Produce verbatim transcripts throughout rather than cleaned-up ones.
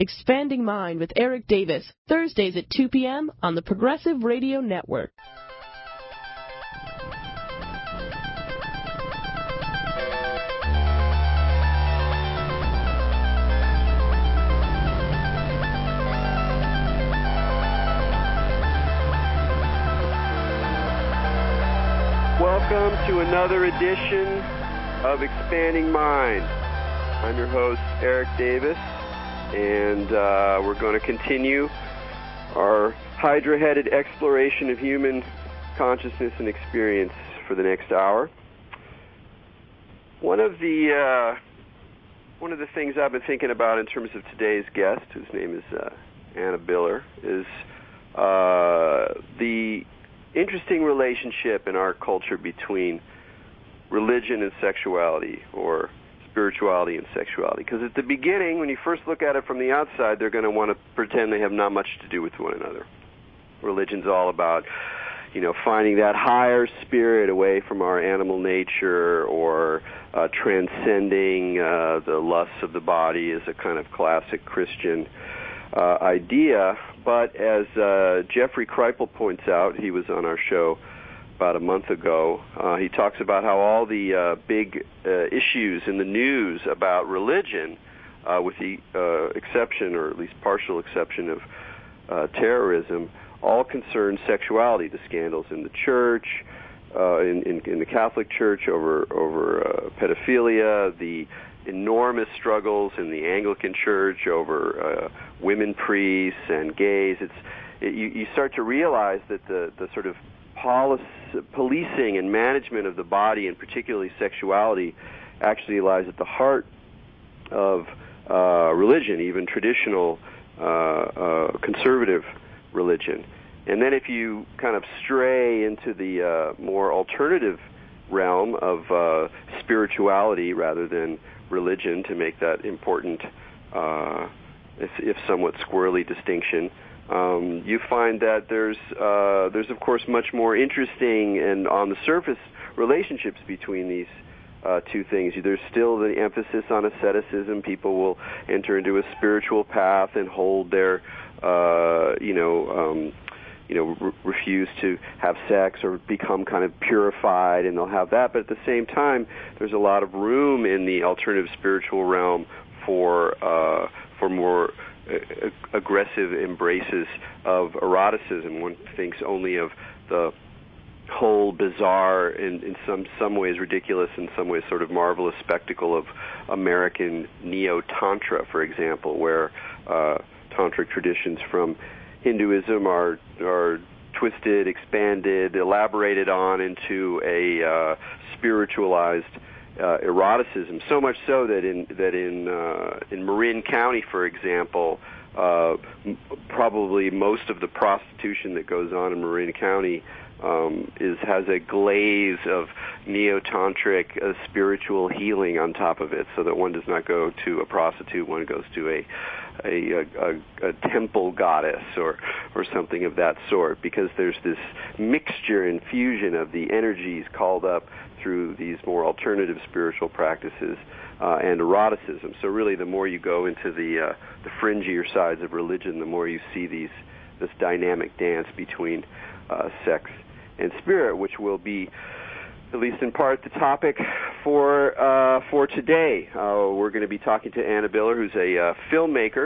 Expanding Mind with Eric Davis, Thursdays at two p.m. on the Progressive Radio Network. Welcome to another edition of Expanding Mind. I'm your host, Eric Davis, and uh, we're going to continue our hydra-headed exploration of human consciousness and experience for the next hour. One of the uh, one of the things I've been thinking about in terms of today's guest, whose name is uh, Anna Biller, is uh, the interesting relationship in our culture between religion and sexuality, or spirituality and sexuality. Because at the beginning, when you first look at it from the outside, they're going to want to pretend they have not much to do with one another. Religion's all about, you know, finding that higher spirit away from our animal nature, or uh, transcending uh, the lusts of the body is a kind of classic Christian uh, idea. But as uh, Jeffrey Kripal points out, he was on our show about a month ago, uh, he talks about how all the uh, big uh, issues in the news about religion, uh, with the uh, exception, or at least partial exception, of uh, terrorism, all concern sexuality. The scandals in the church, uh, in, in, in the Catholic Church over, over uh, pedophilia, the enormous struggles in the Anglican Church over uh, women priests and gays. It's it, you, you start to realize that the, the sort of policy, policing and management of the body, and particularly sexuality, actually lies at the heart of uh, religion, even traditional uh, uh, conservative religion. And then if you kind of stray into the uh, more alternative realm of uh, spirituality rather than religion, to make that important, uh, if, if somewhat squirrely distinction, um, you find that there's, uh, there's of course much more interesting and on the surface relationships between these uh, two things. There's still the emphasis on asceticism. People will enter into a spiritual path and hold their, uh, you know, um, you know, re- refuse to have sex or become kind of purified, and they'll have that. But at the same time, there's a lot of room in the alternative spiritual realm for uh, for more uh, aggressive embraces of eroticism. One thinks only of the whole bizarre, in, in some some ways ridiculous, in some ways sort of marvelous spectacle of American neo-tantra, for example, where uh, tantric traditions from Hinduism are are twisted, expanded, elaborated on into a uh, spiritualized uh, eroticism. So much so that in that in uh, in Marin County, for example, uh, m- probably most of the prostitution that goes on in Marin County um, is has a glaze of neo-tantric uh, spiritual healing on top of it, so that one does not go to a prostitute, one goes to a A, a, a temple goddess or or something of that sort, because there's this mixture and fusion of the energies called up through these more alternative spiritual practices uh, and eroticism. So really, the more you go into the uh, the fringier sides of religion, the more you see these this dynamic dance between uh, sex and spirit, which will be, at least in part, the topic for uh, for today. Uh, we're going to be talking to Anna Biller, who's a uh, filmmaker,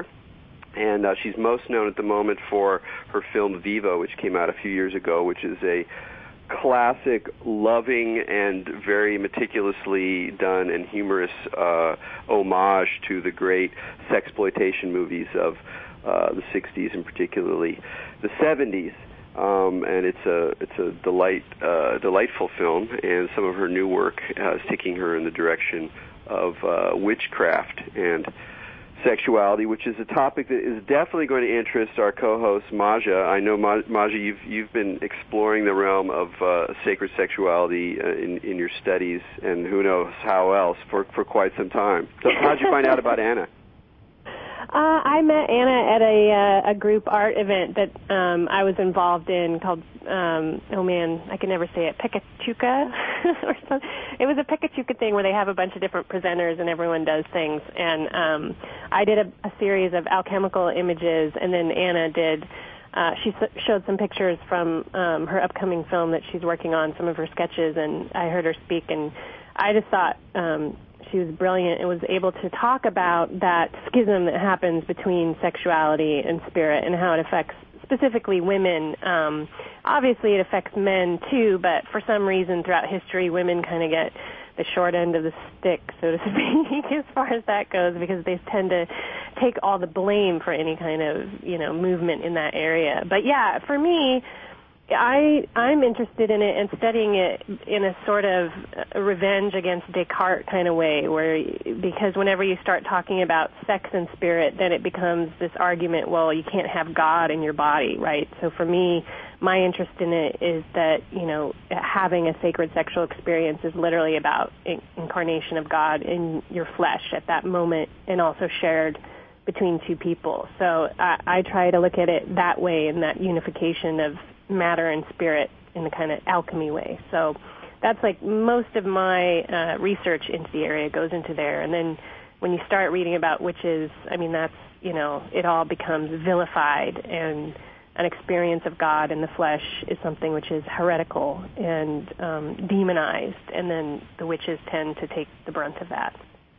and uh, she's most known at the moment for her film Vivo, which came out a few years ago, which is a classic, loving, and very meticulously done and humorous uh, homage to the great sexploitation movies of uh, the sixties and particularly the seventies. Um, and it's a it's a delight uh, delightful film, and some of her new work uh, is taking her in the direction of uh, witchcraft and sexuality, which is a topic that is definitely going to interest our co-host Maja. I know, Ma- Maja, you've you've been exploring the realm of uh, sacred sexuality uh, in in your studies, and who knows how else for for quite some time. So, how'd you find out about Anna? Uh, I met Anna at a uh, a group art event that um, I was involved in called, um, oh man, I can never say it, Pikachuka or something. It was a Pikachuka thing where they have a bunch of different presenters and everyone does things. And um, I did a, a series of alchemical images, and then Anna did, uh, she s- showed some pictures from um, her upcoming film that she's working on, some of her sketches, and I heard her speak, and I just thought um, she was brilliant and was able to talk about that schism that happens between sexuality and spirit and how it affects specifically women. Um, obviously, it affects men, too, but for some reason throughout history, women kind of get the short end of the stick, so to speak, as far as that goes, because they tend to take all the blame for any kind of, you know, movement in that area. But, yeah, for me, I, I'm interested in it and studying it in a sort of a revenge against Descartes kind of way, where because whenever you start talking about sex and spirit, then it becomes this argument, well, you can't have God in your body, right? So for me, my interest in it is that, you know, having a sacred sexual experience is literally about incarnation of God in your flesh at that moment and also shared between two people. So I, I try to look at it that way, in that unification of matter and spirit in a kind of alchemy way. So that's like most of my uh, research into the area goes into there. And then when you start reading about witches, I mean, that's, you know, it all becomes vilified, and an experience of God in the flesh is something which is heretical and um, demonized, and then the witches tend to take the brunt of that.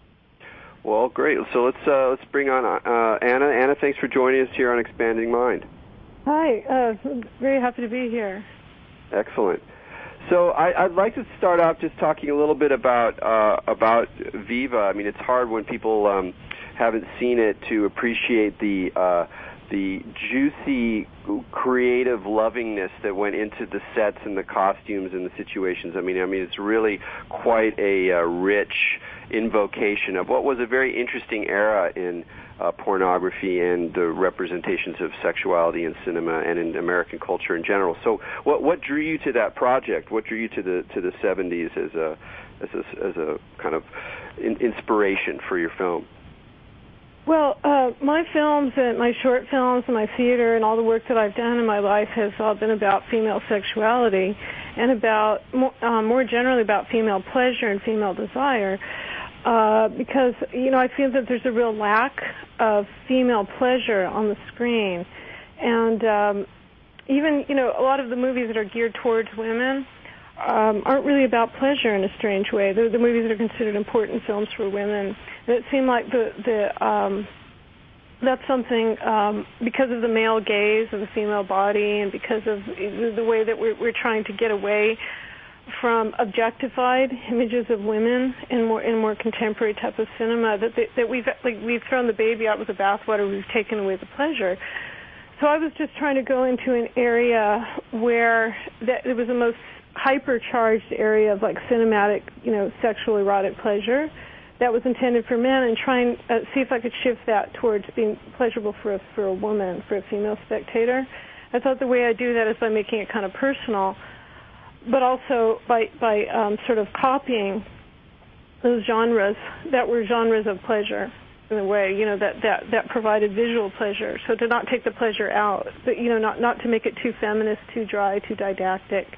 Well, great. So let's uh, let's bring on uh, Anna. Anna, thanks for joining us here on Expanding Mind. Hi, uh, very happy to be here. Excellent. So I, I'd like to start off just talking a little bit about uh, about Viva. I mean, it's hard when people um, haven't seen it to appreciate the uh, the juicy, creative lovingness that went into the sets and the costumes and the situations. I mean, I mean, it's really quite a uh, rich invocation of what was a very interesting era in Uh, pornography and the representations of sexuality in cinema and in American culture in general. So, what what drew you to that project? What drew you to the to the seventies as a as a, as a kind of in, inspiration for your film? Well, uh, my films and my short films and my theater and all the work that I've done in my life has all been about female sexuality and about more, uh, more generally about female pleasure and female desire. Uh, because, you know, I feel that there's a real lack of female pleasure on the screen. And um, even, you know, a lot of the movies that are geared towards women um, aren't really about pleasure in a strange way. They're the movies that are considered important films for women. And it seemed like the, the um, that's something, um, because of the male gaze of the female body and because of the way that we're, we're trying to get away from objectified images of women in more in more contemporary type of cinema, that they, that we've like we've thrown the baby out with the bathwater. We've taken away the pleasure. So I was just trying to go into an area where that it was the most hypercharged area of like cinematic, you know, sexual erotic pleasure that was intended for men, and try and uh, see if I could shift that towards being pleasurable for a, for a woman, for a female spectator. I thought the way I do that is by making it kind of personal, but also by by um, sort of copying those genres that were genres of pleasure in a way, you know, that, that, that provided visual pleasure. So to not take the pleasure out, but, you know, not, not to make it too feminist, too dry, too didactic.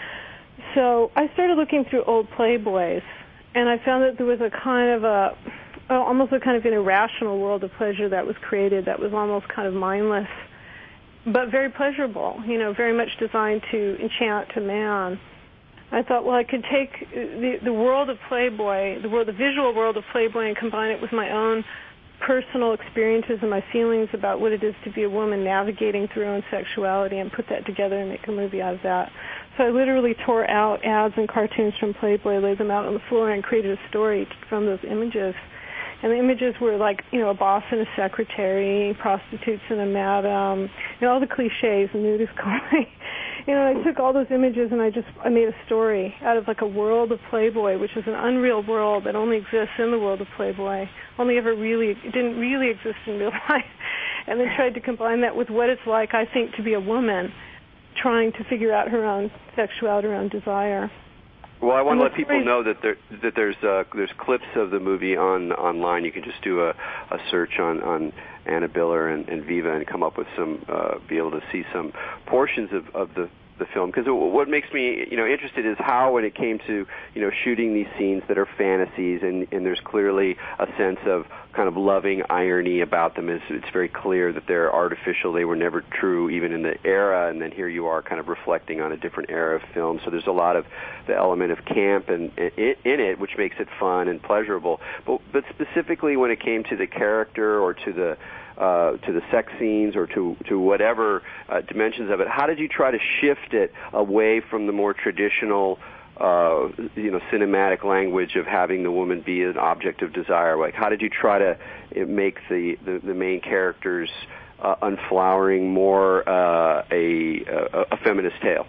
So I started looking through old Playboys, and I found that there was a kind of a, almost a kind of an irrational world of pleasure that was created that was almost kind of mindless, but very pleasurable, you know, very much designed to enchant a man. I thought, well, I could take the, the world of Playboy, the world, the visual world of Playboy, and combine it with my own personal experiences and my feelings about what it is to be a woman navigating through her own sexuality, and put that together and make a movie out of that. So I literally tore out ads and cartoons from Playboy, laid them out on the floor, and created a story from those images. And the images were like, you know, a boss and a secretary, prostitutes and a madam, you know, all the cliches, a nudist guy. You know, I took all those images and I just, I made a story out of like a world of Playboy, which is an unreal world that only exists in the world of Playboy, only ever really, it didn't really exist in real life. And then tried to combine that with what it's like, I think, to be a woman trying to figure out her own sexuality, her own desire. Well, I want to let people story... know that there that there's uh, there's clips of the movie on online. You can just do a, a search on, on Anna Biller and, and Viva and come up with some, uh, be able to see some portions of, of the the film, because what makes me, you know, interested is how, when it came to, you know, shooting these scenes that are fantasies, and, and there's clearly a sense of kind of loving irony about them. It's, it's very clear that they're artificial. They were never true, even in the era, and then here you are kind of reflecting on a different era of film. So there's a lot of the element of camp and, and in it, which makes it fun and pleasurable. But, but specifically when it came to the character or to the Uh, to the sex scenes or to to whatever uh, dimensions of it, how did you try to shift it away from the more traditional, uh, you know, cinematic language of having the woman be an object of desire? Like, how did you try to make the the, the main characters uh, unflowering more uh, a, a a feminist tale?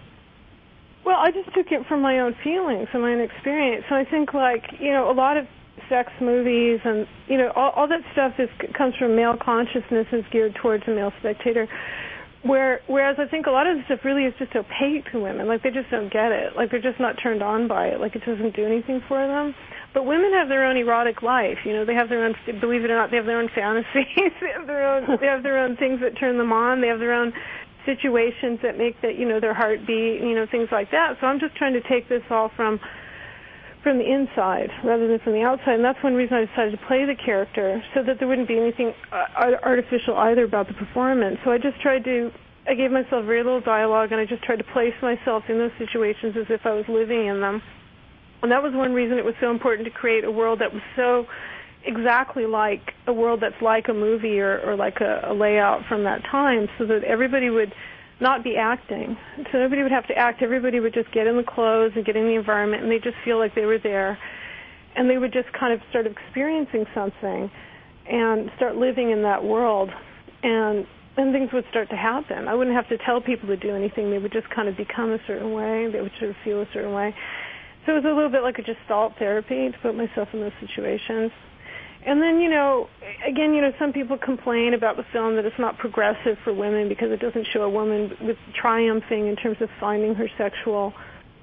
Well, I just took it from my own feelings and my own experience. So I think, like, you know, a lot of sex movies and, you know, all, all that stuff is comes from male consciousness, is geared towards a male spectator. Where, whereas I think a lot of the stuff really is just opaque to women. Like, they just don't get it. Like, they're just not turned on by it. Like, it doesn't do anything for them. But women have their own erotic life. You know, they have their own, believe it or not, they have their own fantasies. they have their own, they have their own things that turn them on. They have their own situations that make that, you know, their heart beat, you know, things like that. So I'm just trying to take this all from from the inside rather than from the outside, and that's one reason I decided to play the character, so that there wouldn't be anything uh, artificial either about the performance. So I just tried to, I gave myself very little dialogue, and I just tried to place myself in those situations as if I was living in them. And that was one reason it was so important to create a world that was so exactly like a world that's like a movie or, or like a, a layout from that time, so that everybody would not be acting. So nobody would have to act. Everybody would just get in the clothes and get in the environment, and they'd just feel like they were there. And they would just kind of start experiencing something and start living in that world. And then things would start to happen. I wouldn't have to tell people to do anything. They would just kind of become a certain way. They would sort of feel a certain way. So it was a little bit like a Gestalt therapy to put myself in those situations. And then, you know, again, you know, some people complain about the film that it's not progressive for women because it doesn't show a woman with triumphing in terms of finding her sexual,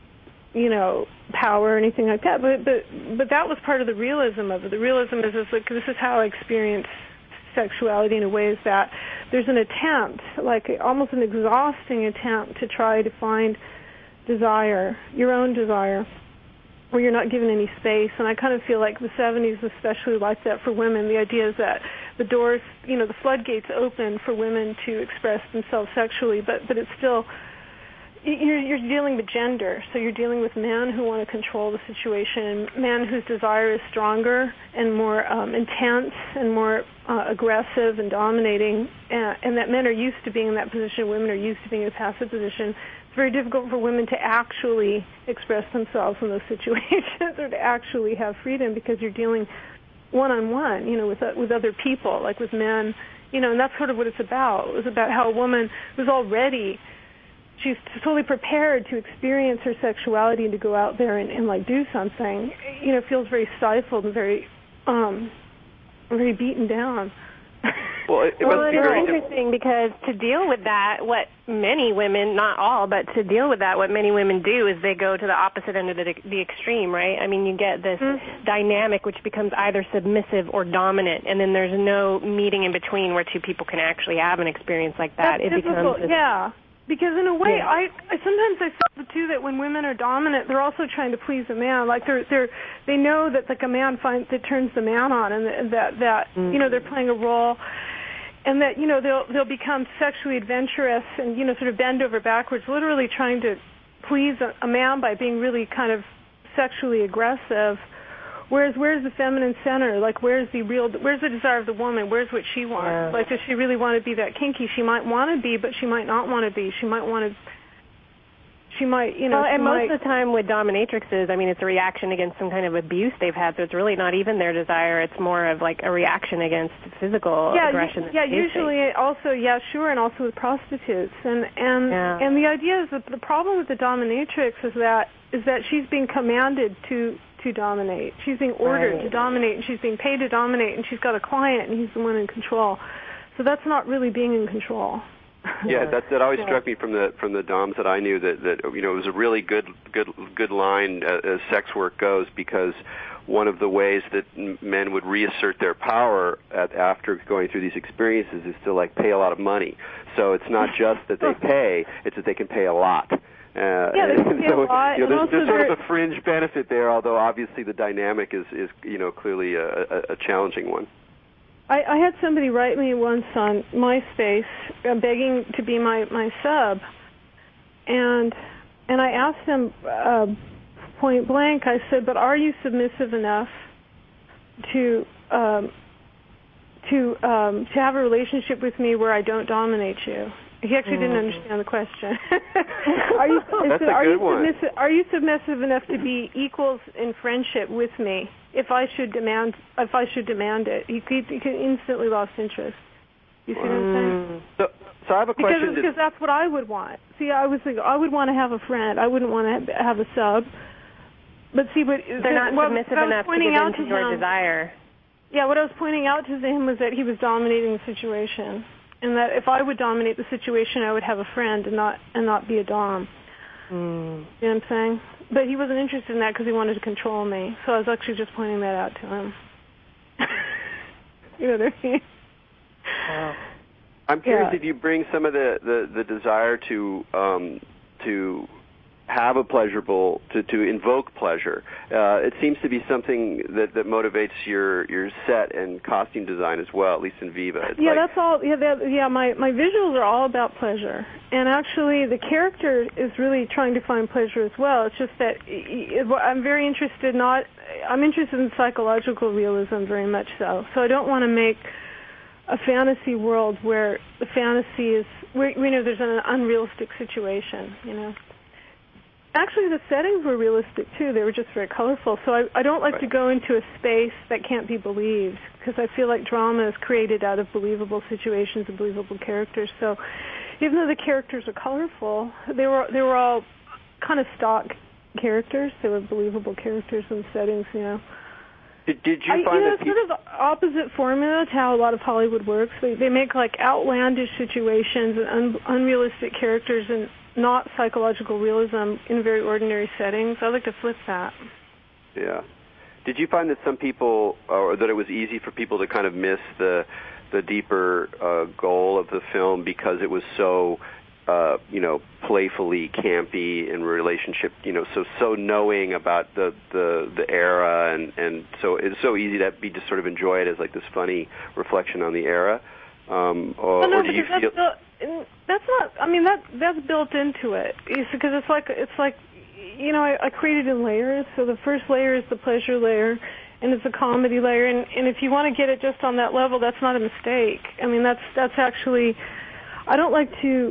you know, power or anything like that. But but but that was part of the realism of it. The realism is, is like, this is how I experience sexuality in a way, is that there's an attempt, like almost an exhausting attempt, to try to find desire, your own desire, where you're not given any space. And I kind of feel like the seventies especially like that for women. The idea is that the doors, you know, the floodgates open for women to express themselves sexually, but, but it's still, you're, you're dealing with gender. So you're dealing with men who want to control the situation, men whose desire is stronger and more um, intense and more uh, aggressive and dominating, and, and that men are used to being in that position, women are used to being in a passive position. Very difficult for women to actually express themselves in those situations or to actually have freedom, because you're dealing one-on-one, you know, with with other people, like with men, you know, and that's sort of what it's about. It was about how a woman who's already, she's totally prepared to experience her sexuality and to go out there and, and like do something, you know, feels very stifled and very, um, very beaten down. Well, it, it well, must be it's very interesting because to deal with that, what many women, not all, but to deal with that, what many women do is they go to the opposite end of the, the extreme, right? I mean, you get this mm-hmm. dynamic which becomes either submissive or dominant, and then there's no meeting in between where two people can actually have an experience like that. That's it difficult, becomes this, yeah. Because in a way, yeah. I, I sometimes I feel too that when women are dominant, they're also trying to please a man. Like they're they're they know that like a man finds that turns the man on, and that that mm-hmm. you know, they're playing a role. And that, you know, they'll they'll become sexually adventurous and, you know, sort of bend over backwards, literally trying to please a, a man by being really kind of sexually aggressive. Whereas, where's the feminine center? Like, where's the real, where's the desire of the woman? Where's what she wants? Yeah. Like, does she really want to be that kinky? She might want to be, but she might not want to be. She might want to, she might, you know. Well, and most might, of the time with dominatrixes, I mean, it's a reaction against some kind of abuse they've had, so it's really not even their desire. It's more of like a reaction against physical yeah, aggression. Yeah, usually face. also, yeah, sure, and also with prostitutes. And and yeah. and the idea is that the problem with the dominatrix is that is that she's being commanded to to dominate. She's being ordered right. to dominate, and she's being paid to dominate, and she's got a client, and he's the one in control. So that's not really being in control. Yeah, that that always struck me from the from the doms that I knew that, that you know it was a really good good good line uh, as sex work goes, because one of the ways that men would reassert their power at, after going through these experiences is to like pay a lot of money. So it's not just that they pay; it's that they can pay a lot. Uh, yeah, they can pay so, a lot. You know, and there's, there's sort also of a fringe benefit there, although obviously the dynamic is, is you know clearly a, a, a challenging one. I, I had somebody write me once on MySpace uh, begging to be my, my sub, and and I asked him uh, point blank. I said, "But are you submissive enough to um, to um, to have a relationship with me where I don't dominate you?" He actually didn't understand the question. are you, That's said, a are good you one. submissive, are you submissive enough to be equals in friendship with me if I should demand if I should demand it? He, he, he instantly lost interest. You see what I'm saying? So, so I have a question. Because, because that's what I would want. See, I was thinking, I would want to have a friend. I wouldn't want to have a sub. But see, but they're not well, submissive enough to pointing give out into to your him, desire. Yeah, what I was pointing out to him was that he was dominating the situation, and that if I would dominate the situation, I would have a friend and not and not be a dom. Mm. You know what I'm saying? But he wasn't interested in that because he wanted to control me. So I was actually just pointing that out to him. You know what I mean? Wow. I'm curious Yeah. if you bring some of the, the, the desire to um, to have a pleasurable, to, to invoke pleasure. Uh, it seems to be something that, that motivates your, your set and costume design as well, at least in Viva. It's yeah, like, that's all. Yeah, that, yeah. My my visuals are all about pleasure, and actually, the character is really trying to find pleasure as well. It's just that it, I'm very interested. Not, I'm interested in psychological realism very much so. So I don't want to make a fantasy world where the fantasy is, where, you know, there's an unrealistic situation. You know. Actually, the settings were realistic, too. They were just very colorful. So I, I don't like right. to go into a space that can't be believed, because I feel like drama is created out of believable situations and believable characters. So even though the characters are colorful, they were they were all kind of stock characters. They were believable characters in settings, you know. Did, did you I, find you know, that it's sort of opposite formula to how a lot of Hollywood works. They, they make, like, outlandish situations and un, unrealistic characters and not psychological realism in very ordinary settings. I like to flip that. Yeah. Did you find that some people, or that it was easy for people to kind of miss the the deeper uh, goal of the film because it was so, uh, you know, playfully campy in relationship, you know, so so knowing about the the, the era, and, and so it's so easy to be just sort of enjoy it as like this funny reflection on the era? Um, or, well, no, or do you because feel... that's, built, that's not. I mean, that that's built into it. Because it's like it's like, you know, I, I created in layers. So the first layer is the pleasure layer, and it's a comedy layer. And, and if you want to get it just on that level, that's not a mistake. I mean, that's that's actually. I don't like to.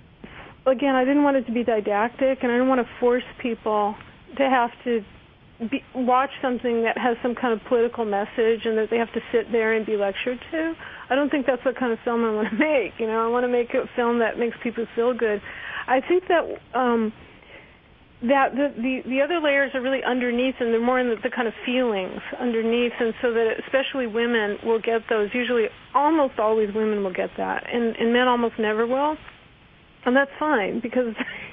Again, I didn't want it to be didactic, and I don't want to force people to have to be, watch something that has some kind of political message and that they have to sit there and be lectured to. I don't think that's what kind of film I want to make. You know, I want to make a film that makes people feel good. I think that um, that the, the the other layers are really underneath, and they're more in the, the kind of feelings underneath, and so that especially women will get those. Usually, almost always, women will get that, and, and men almost never will, and that's fine because.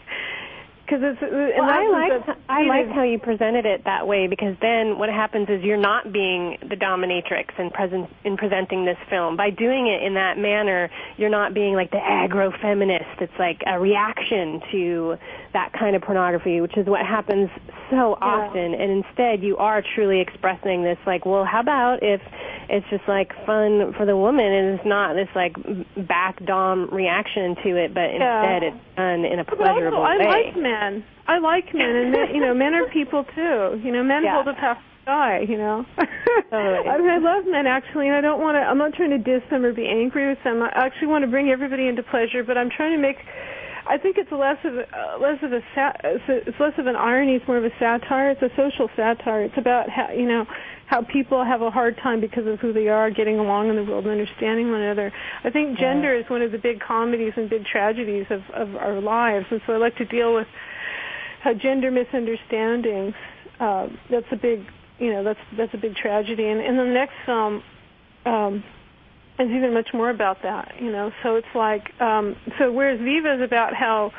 Because it's, well, I like I like how you presented it that way, because then what happens is you're not being the dominatrix in present in presenting this film. By doing it in that manner, you're not being like the aggro feminist. It's like a reaction to that kind of pornography, which is what happens so often. Yeah. And instead, you are truly expressing this, like, well, how about if it's just like fun for the woman, and it's not this like back dom reaction to it, but instead yeah. it's done in a pleasurable also, I way. I like men. I like men, and men, you know, men are people too. You know, men yeah. hold up half the sky. You know, totally. I mean, I love men actually, and I don't want to. I'm not trying to diss them or be angry with them. I actually want to bring everybody into pleasure, but I'm trying to make. I think it's less of a, uh, less of a sat, it's less of an irony. It's more of a satire. It's a social satire. It's about how, you know, how people have a hard time because of who they are, getting along in the world and understanding one another. I think gender is one of the big comedies and big tragedies of, of our lives, and so I like to deal with how gender misunderstandings. Uh, that's a big, you know, that's that's a big tragedy. And in the next film, um, it's even much more about that, you know. So it's like, um, so whereas Viva is about how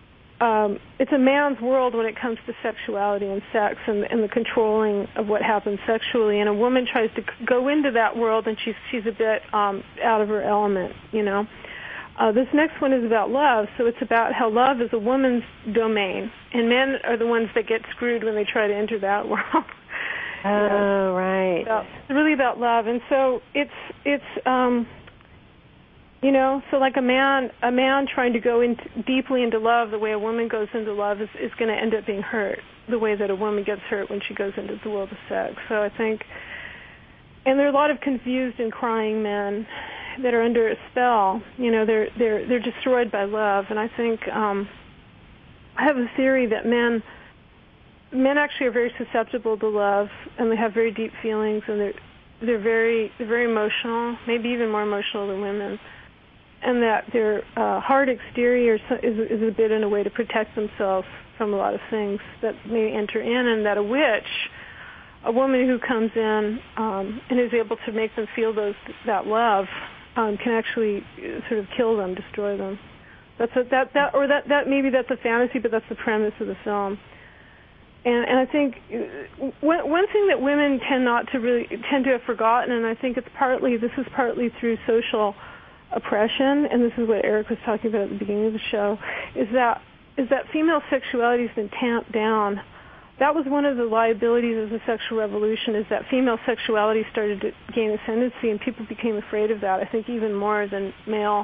um, it's a man's world when it comes to sexuality and sex and, and the controlling of what happens sexually, and a woman tries to go into that world and she's she's a bit um, out of her element, you know. Uh, this next one is about love, so it's about how love is a woman's domain, and men are the ones that get screwed when they try to enter that world. Oh, yeah. Right. About, it's really about love, and so it's it's um, you know, so like a man a man trying to go in deeply into love, the way a woman goes into love is is going to end up being hurt, the way that a woman gets hurt when she goes into the world of sex. So I think, and there are a lot of confused and crying men that are under a spell. You know, they're they're they're destroyed by love, and I think um, I have a theory that men. Men actually are very susceptible to love, and they have very deep feelings, and they're they're very they're very emotional, maybe even more emotional than women, and that their uh, hard exterior is is a bit in a way to protect themselves from a lot of things that may enter in, and that a witch, a woman who comes in um, and is able to make them feel those that love, um, can actually sort of kill them, destroy them. That's a, that that or that that maybe that's a fantasy, but that's the premise of the film. And, and I think one, one thing that women tend not to really tend to have forgotten, and I think it's partly this is partly through social oppression, and this is what Eric was talking about at the beginning of the show, is that is that female sexuality has been tamped down. That was one of the liabilities of the sexual revolution, is that female sexuality started to gain ascendancy, and people became afraid of that. I think even more than male.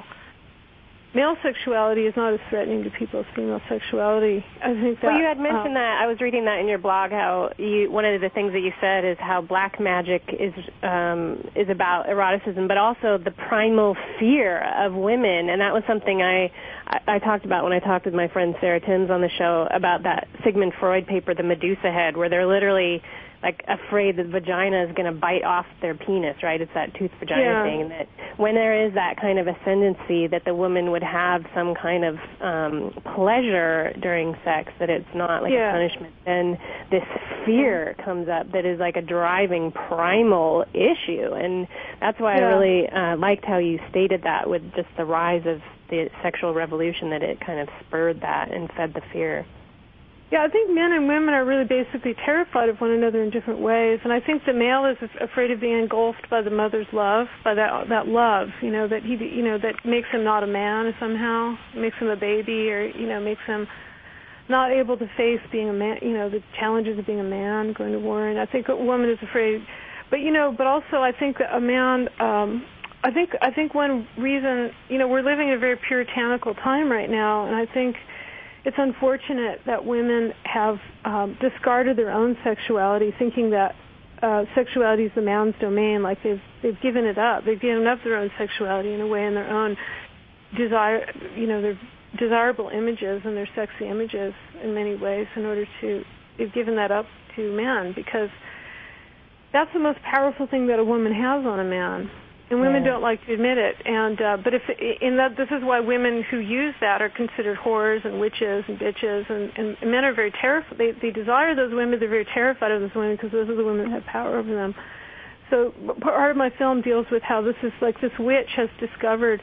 Male sexuality is not as threatening to people as female sexuality. I think that. Well, you had mentioned um, that. I was reading that in your blog. How you one of the things that you said is how black magic is um, is about eroticism, but also the primal fear of women, and that was something I, I I talked about when I talked with my friend Sarah Timms on the show about that Sigmund Freud paper, The Medusa Head, where they're literally like afraid that vagina is going to bite off their penis, right? It's that tooth vagina yeah. thing. And that when there is that kind of ascendancy, that the woman would have some kind of um, pleasure during sex, that it's not like yeah. a punishment. Then this fear comes up that is like a driving primal issue. And that's why yeah. I really uh, liked how you stated that with just the rise of the sexual revolution, that it kind of spurred that and fed the fear. Yeah, I think men and women are really basically terrified of one another in different ways, and I think the male is afraid of being engulfed by the mother's love, by that that love, you know, that he, you know, that makes him not a man somehow, makes him a baby, or you know, makes him not able to face being a man, you know, the challenges of being a man, going to war. And I think a woman is afraid, but you know, but also I think that a man. Um, I think I think one reason, you know, we're living in a very puritanical time right now, and I think it's unfortunate that women have um, discarded their own sexuality, thinking that uh, sexuality is the man's domain. Like they've they've given it up. They've given up their own sexuality in a way, and their own desire, you know, their desirable images and their sexy images in many ways. In order to, they've given that up to men, because that's the most powerful thing that a woman has on a man. And women yeah. don't like to admit it, and uh, but if in that, this is why women who use that are considered whores and witches and bitches, and, and men are very terrified. They, they desire those women. They're very terrified of those women because those are the women that have power over them. So part of my film deals with how this is like this witch has discovered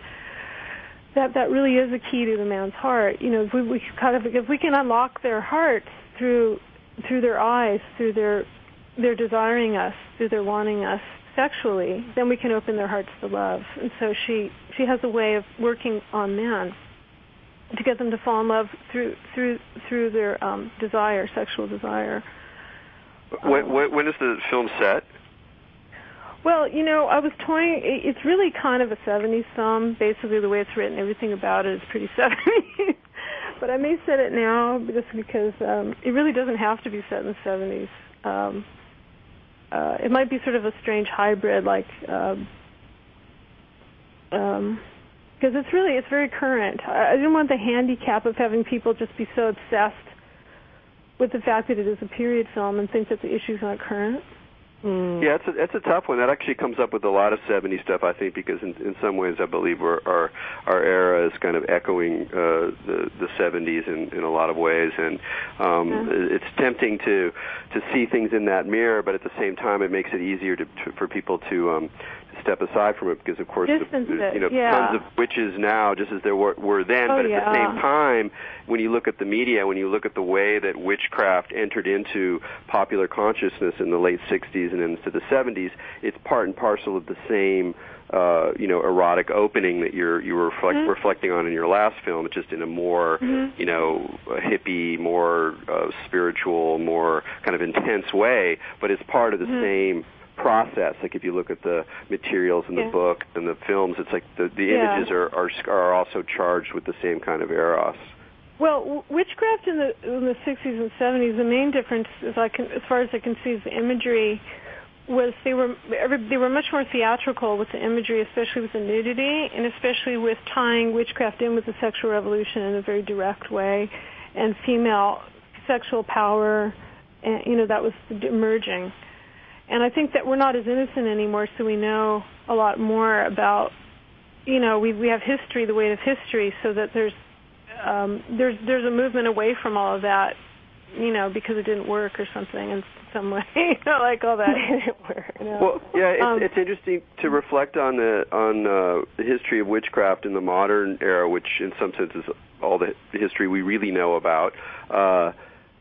that that really is a key to the man's heart. You know, if we, we kind of if we can unlock their hearts through through their eyes, through their their desiring us, through their wanting us sexually, then we can open their hearts to love. And so she she has a way of working on men to get them to fall in love through through through their um, desire, sexual desire. When, um, when is the film set? Well, you know, I was toying. It's really kind of a seventies film. Basically, the way it's written, everything about it is pretty seventies. But I may set it now just because um, it really doesn't have to be set in the seventies. Um, Uh, it might be sort of a strange hybrid, like, um, um, because it's really, it's very current. I, I didn't want the handicap of having people just be so obsessed with the fact that it is a period film and think that the issues aren't current. Mm. Yeah, it's a, it's a tough one. That actually comes up with a lot of seventies stuff, I think, because in, in some ways I believe we're, our our era is kind of echoing uh, the the seventies in, in a lot of ways, and um, yeah. it's tempting to to see things in that mirror, but at the same time it makes it easier to, to for people to um, step aside from it because, of course, the, there's, you know, yeah. tons of witches now, just as there were, were then. Oh, but at yeah. the same time, when you look at the media, when you look at the way that witchcraft entered into popular consciousness in the late sixties and into the seventies, it's part and parcel of the same, uh, you know, erotic opening that you're you were reflect, mm-hmm. reflecting on in your last film. It's just in a more, mm-hmm. you know, hippie, more uh, spiritual, more kind of intense way. But it's part of the mm-hmm. same process. Like if you look at the materials in the yeah. book and the films, it's like the, the yeah. images are, are are also charged with the same kind of eros. Well, w- witchcraft in the in the sixties and seventies, the main difference, is I can, as far as I can see, is the imagery was they were every, they were much more theatrical with the imagery, especially with the nudity, and especially with tying witchcraft in with the sexual revolution in a very direct way, and female sexual power, and, you know, that was emerging. And I think that we're not as innocent anymore, so we know a lot more about, you know, we we have history, the weight of history, so that there's um, there's there's a movement away from all of that, you know, because it didn't work or something in some way, you know, like all that didn't work. You know? Well, yeah, it's, um, it's interesting to reflect on the on uh, the history of witchcraft in the modern era, which in some sense is all the history we really know about. Uh,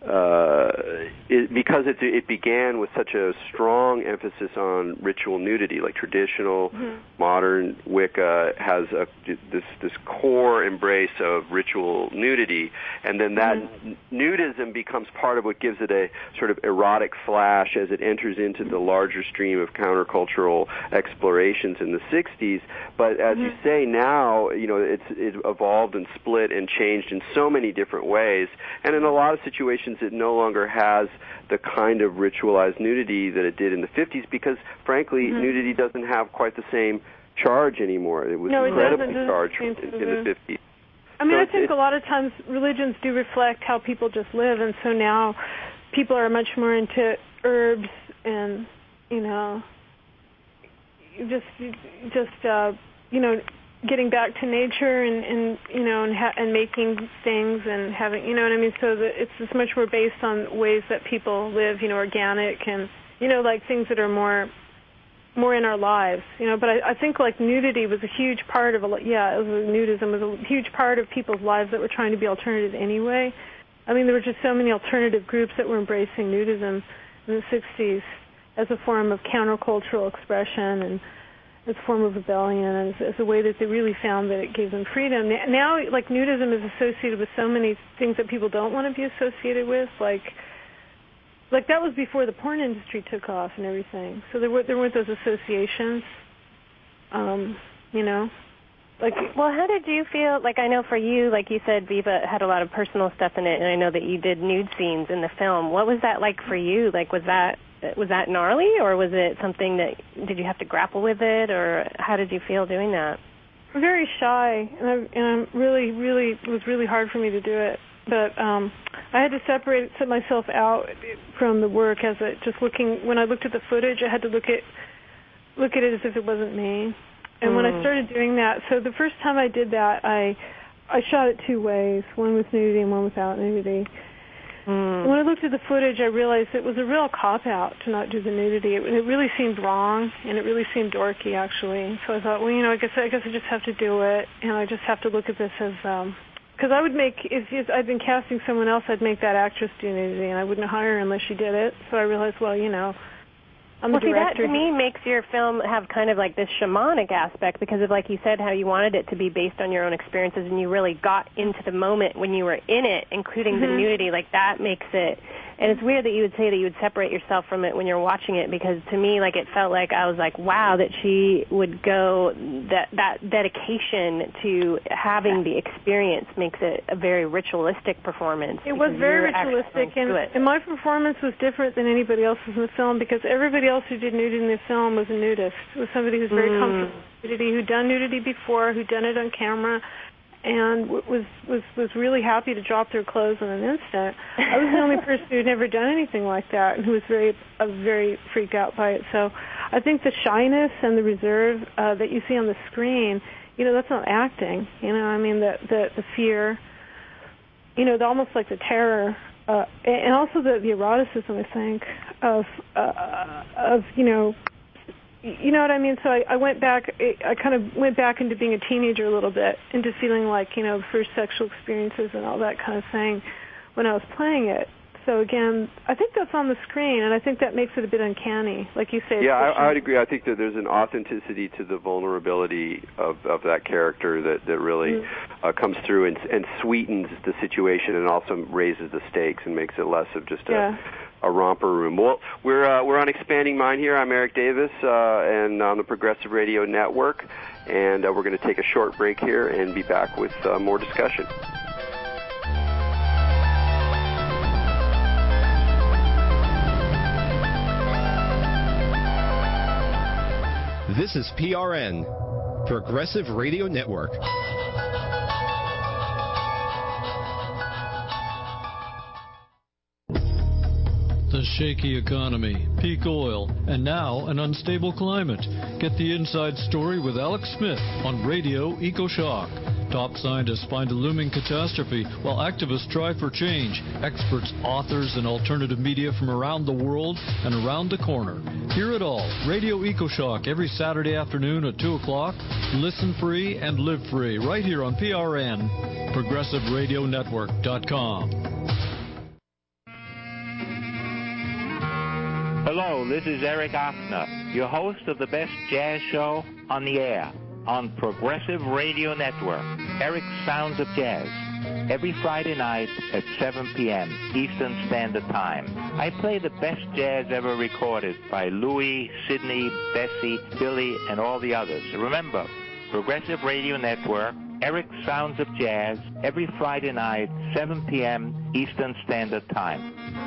Uh, it, because it, it began with such a strong emphasis on ritual nudity, like traditional mm-hmm. modern Wicca has a, this this core embrace of ritual nudity, and then that mm-hmm. nudism becomes part of what gives it a sort of erotic flash as it enters into the larger stream of countercultural explorations in the sixties. But as mm-hmm. you say, now, you know, it's it evolved and split and changed in so many different ways, and in a lot of situations it no longer has the kind of ritualized nudity that it did in the fifties because, frankly, mm-hmm. nudity doesn't have quite the same charge anymore. It was no, incredibly it charged in, in, in the fifties. I mean, so I think a lot of times religions do reflect how people just live, and so now people are much more into herbs and, you know, just, just uh, you know, getting back to nature and, and you know, and, ha- and making things and having, you know what I mean? So that it's just much more based on ways that people live, you know, organic and, you know, like things that are more more in our lives, you know. But I, I think like nudity was a huge part of, a, yeah, it was, nudism was a huge part of people's lives that were trying to be alternative anyway. I mean, there were just so many alternative groups that were embracing nudism in the sixties as a form of countercultural expression and as a form of rebellion, and as, as a way that they really found that it gave them freedom. Now, like, nudism is associated with so many things that people don't want to be associated with, like, like that was before the porn industry took off and everything. So there were there weren't those associations, um, you know. Like, well, how did you feel? Like, I know for you, like you said, Viva had a lot of personal stuff in it, and I know that you did nude scenes in the film. What was that like for you? Like, was that was that gnarly, or was it something that, did you have to grapple with it, or how did you feel doing that? I'm very shy, and, I, and I'm really, really, it was really hard for me to do it. But um, I had to separate set myself out from the work as it just looking. When I looked at the footage, I had to look at look at it as if it wasn't me. And mm. when I started doing that, so the first time I did that, I I shot it two ways, one with nudity and one without nudity. Mm. When I looked at the footage, I realized it was a real cop-out to not do the nudity. It, it really seemed wrong, and it really seemed dorky, actually. So I thought, well, you know, I guess I guess I just have to do it, and I just have to look at this as, because um, I would make, if, if I'd been casting someone else, I'd make that actress do nudity, and I wouldn't hire her unless she did it. So I realized, well, you know, I'm well, the director. See, that to me makes your film have kind of like this shamanic aspect because of, like you said, how you wanted it to be based on your own experiences, and you really got into the moment when you were in it, including mm-hmm. the nudity. Like, that makes it, and it's weird that you would say that you would separate yourself from it when you're watching it, because to me, like, it felt like I was like, wow, that she would go, that that dedication to having the experience makes it a very ritualistic performance. It was very ritualistic, and, and my performance was different than anybody else's in the film, because everybody else who did nudity in the film was a nudist. It was somebody who's very mm. comfortable with nudity, who'd done nudity before, who'd done it on camera, and was was was really happy to drop their clothes in an instant. I was the only person who'd never done anything like that, and who was very uh, very freaked out by it. So I think the shyness and the reserve uh, that you see on the screen, you know, that's not acting. You know, I mean, the the, the fear, you know, the, almost like the terror. Uh, and also the, the eroticism, I think, of uh, of you know, you know what I mean? So I, I went back, I kind of went back into being a teenager a little bit, into feeling like, you know, first sexual experiences and all that kind of thing when I was playing it. So again, I think that's on the screen, and I think that makes it a bit uncanny, like you say. Yeah, I, I would agree. I think that there's an authenticity to the vulnerability of, of that character that, that really mm-hmm. uh, comes through and, and sweetens the situation and also raises the stakes and makes it less of just a... Yeah. a romper room. Well, we're uh, we're on Expanding Mind here. I'm Eric Davis, uh, and on the Progressive Radio Network, and uh, we're going to take a short break here and be back with uh, more discussion. This is P R N, Progressive Radio Network. The shaky economy, peak oil, and now an unstable climate. Get the inside story with Alex Smith on Radio EcoShock. Top scientists find a looming catastrophe while activists try for change. Experts, authors, and alternative media from around the world and around the corner. Hear it all. Radio EcoShock every Saturday afternoon at two o'clock. Listen free and live free right here on P R N, progressive radio network dot com. Hello, this is Eric Offner, your host of the best jazz show on the air on Progressive Radio Network, Eric's Sounds of Jazz, every Friday night at seven p.m. Eastern Standard Time. I play the best jazz ever recorded by Louis, Sidney, Bessie, Billy, and all the others. Remember, Progressive Radio Network, Eric's Sounds of Jazz, every Friday night, seven p.m. Eastern Standard Time.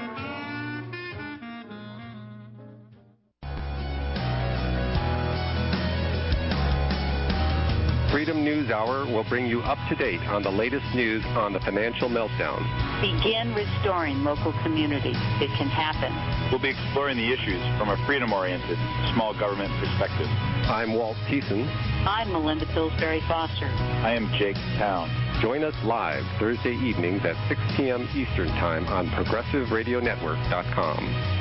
Freedom News Hour will bring you up to date on the latest news on the financial meltdown. Begin restoring local communities. It can happen. We'll be exploring the issues from a freedom-oriented, small government perspective. I'm Walt Thiessen. I'm Melinda Pillsbury Foster. I am Jake Town. Join us live Thursday evenings at six p.m. Eastern Time on progressive radio network dot com.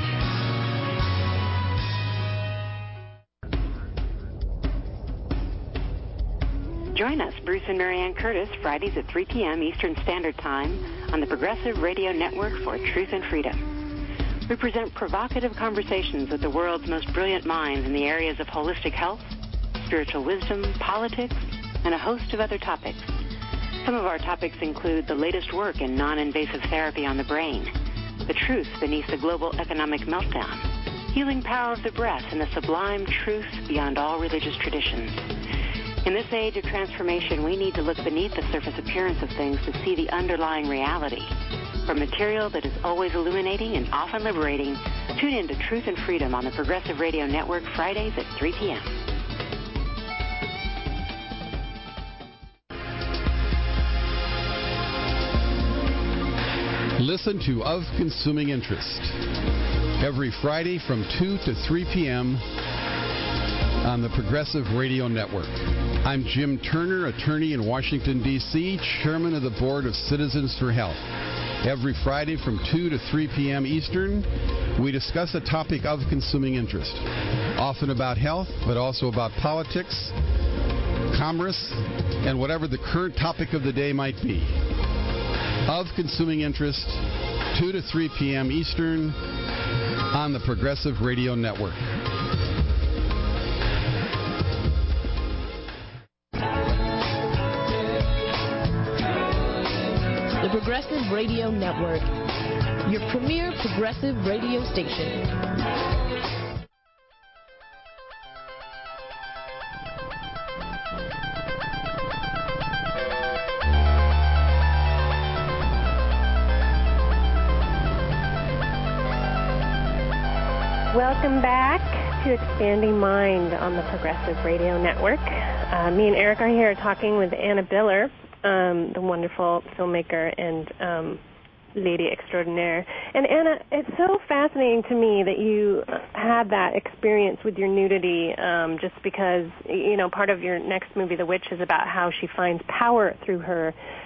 Join us, Bruce and Marianne Curtis, Fridays at three p.m. Eastern Standard Time on the Progressive Radio Network for Truth and Freedom. We present provocative conversations with the world's most brilliant minds in the areas of holistic health, spiritual wisdom, politics, and a host of other topics. Some of our topics include the latest work in non-invasive therapy on the brain, the truth beneath the global economic meltdown, healing power of the breath, and the sublime truth beyond all religious traditions. In this age of transformation, we need to look beneath the surface appearance of things to see the underlying reality. For material that is always illuminating and often liberating, tune in to Truth and Freedom on the Progressive Radio Network Fridays at three p.m. Listen to Of Consuming Interest every Friday from two to three p.m. on the Progressive Radio Network. I'm Jim Turner, attorney in Washington, D C, chairman of the Board of Citizens for Health. Every Friday from two to three p.m. Eastern, we discuss a topic of consuming interest, often about health, but also about politics, commerce, and whatever the current topic of the day might be. Of Consuming Interest, two to three p.m. Eastern on the Progressive Radio Network. The Progressive Radio Network, your premier progressive radio station. Welcome back to Expanding Mind on the Progressive Radio Network. Uh, me and Eric are here talking with Anna Biller, um, the wonderful filmmaker and um, lady extraordinaire. And Anna, it's so fascinating to me that you had that experience with your nudity, um, just because, you know, part of your next movie, The Witch, is about how she finds power through her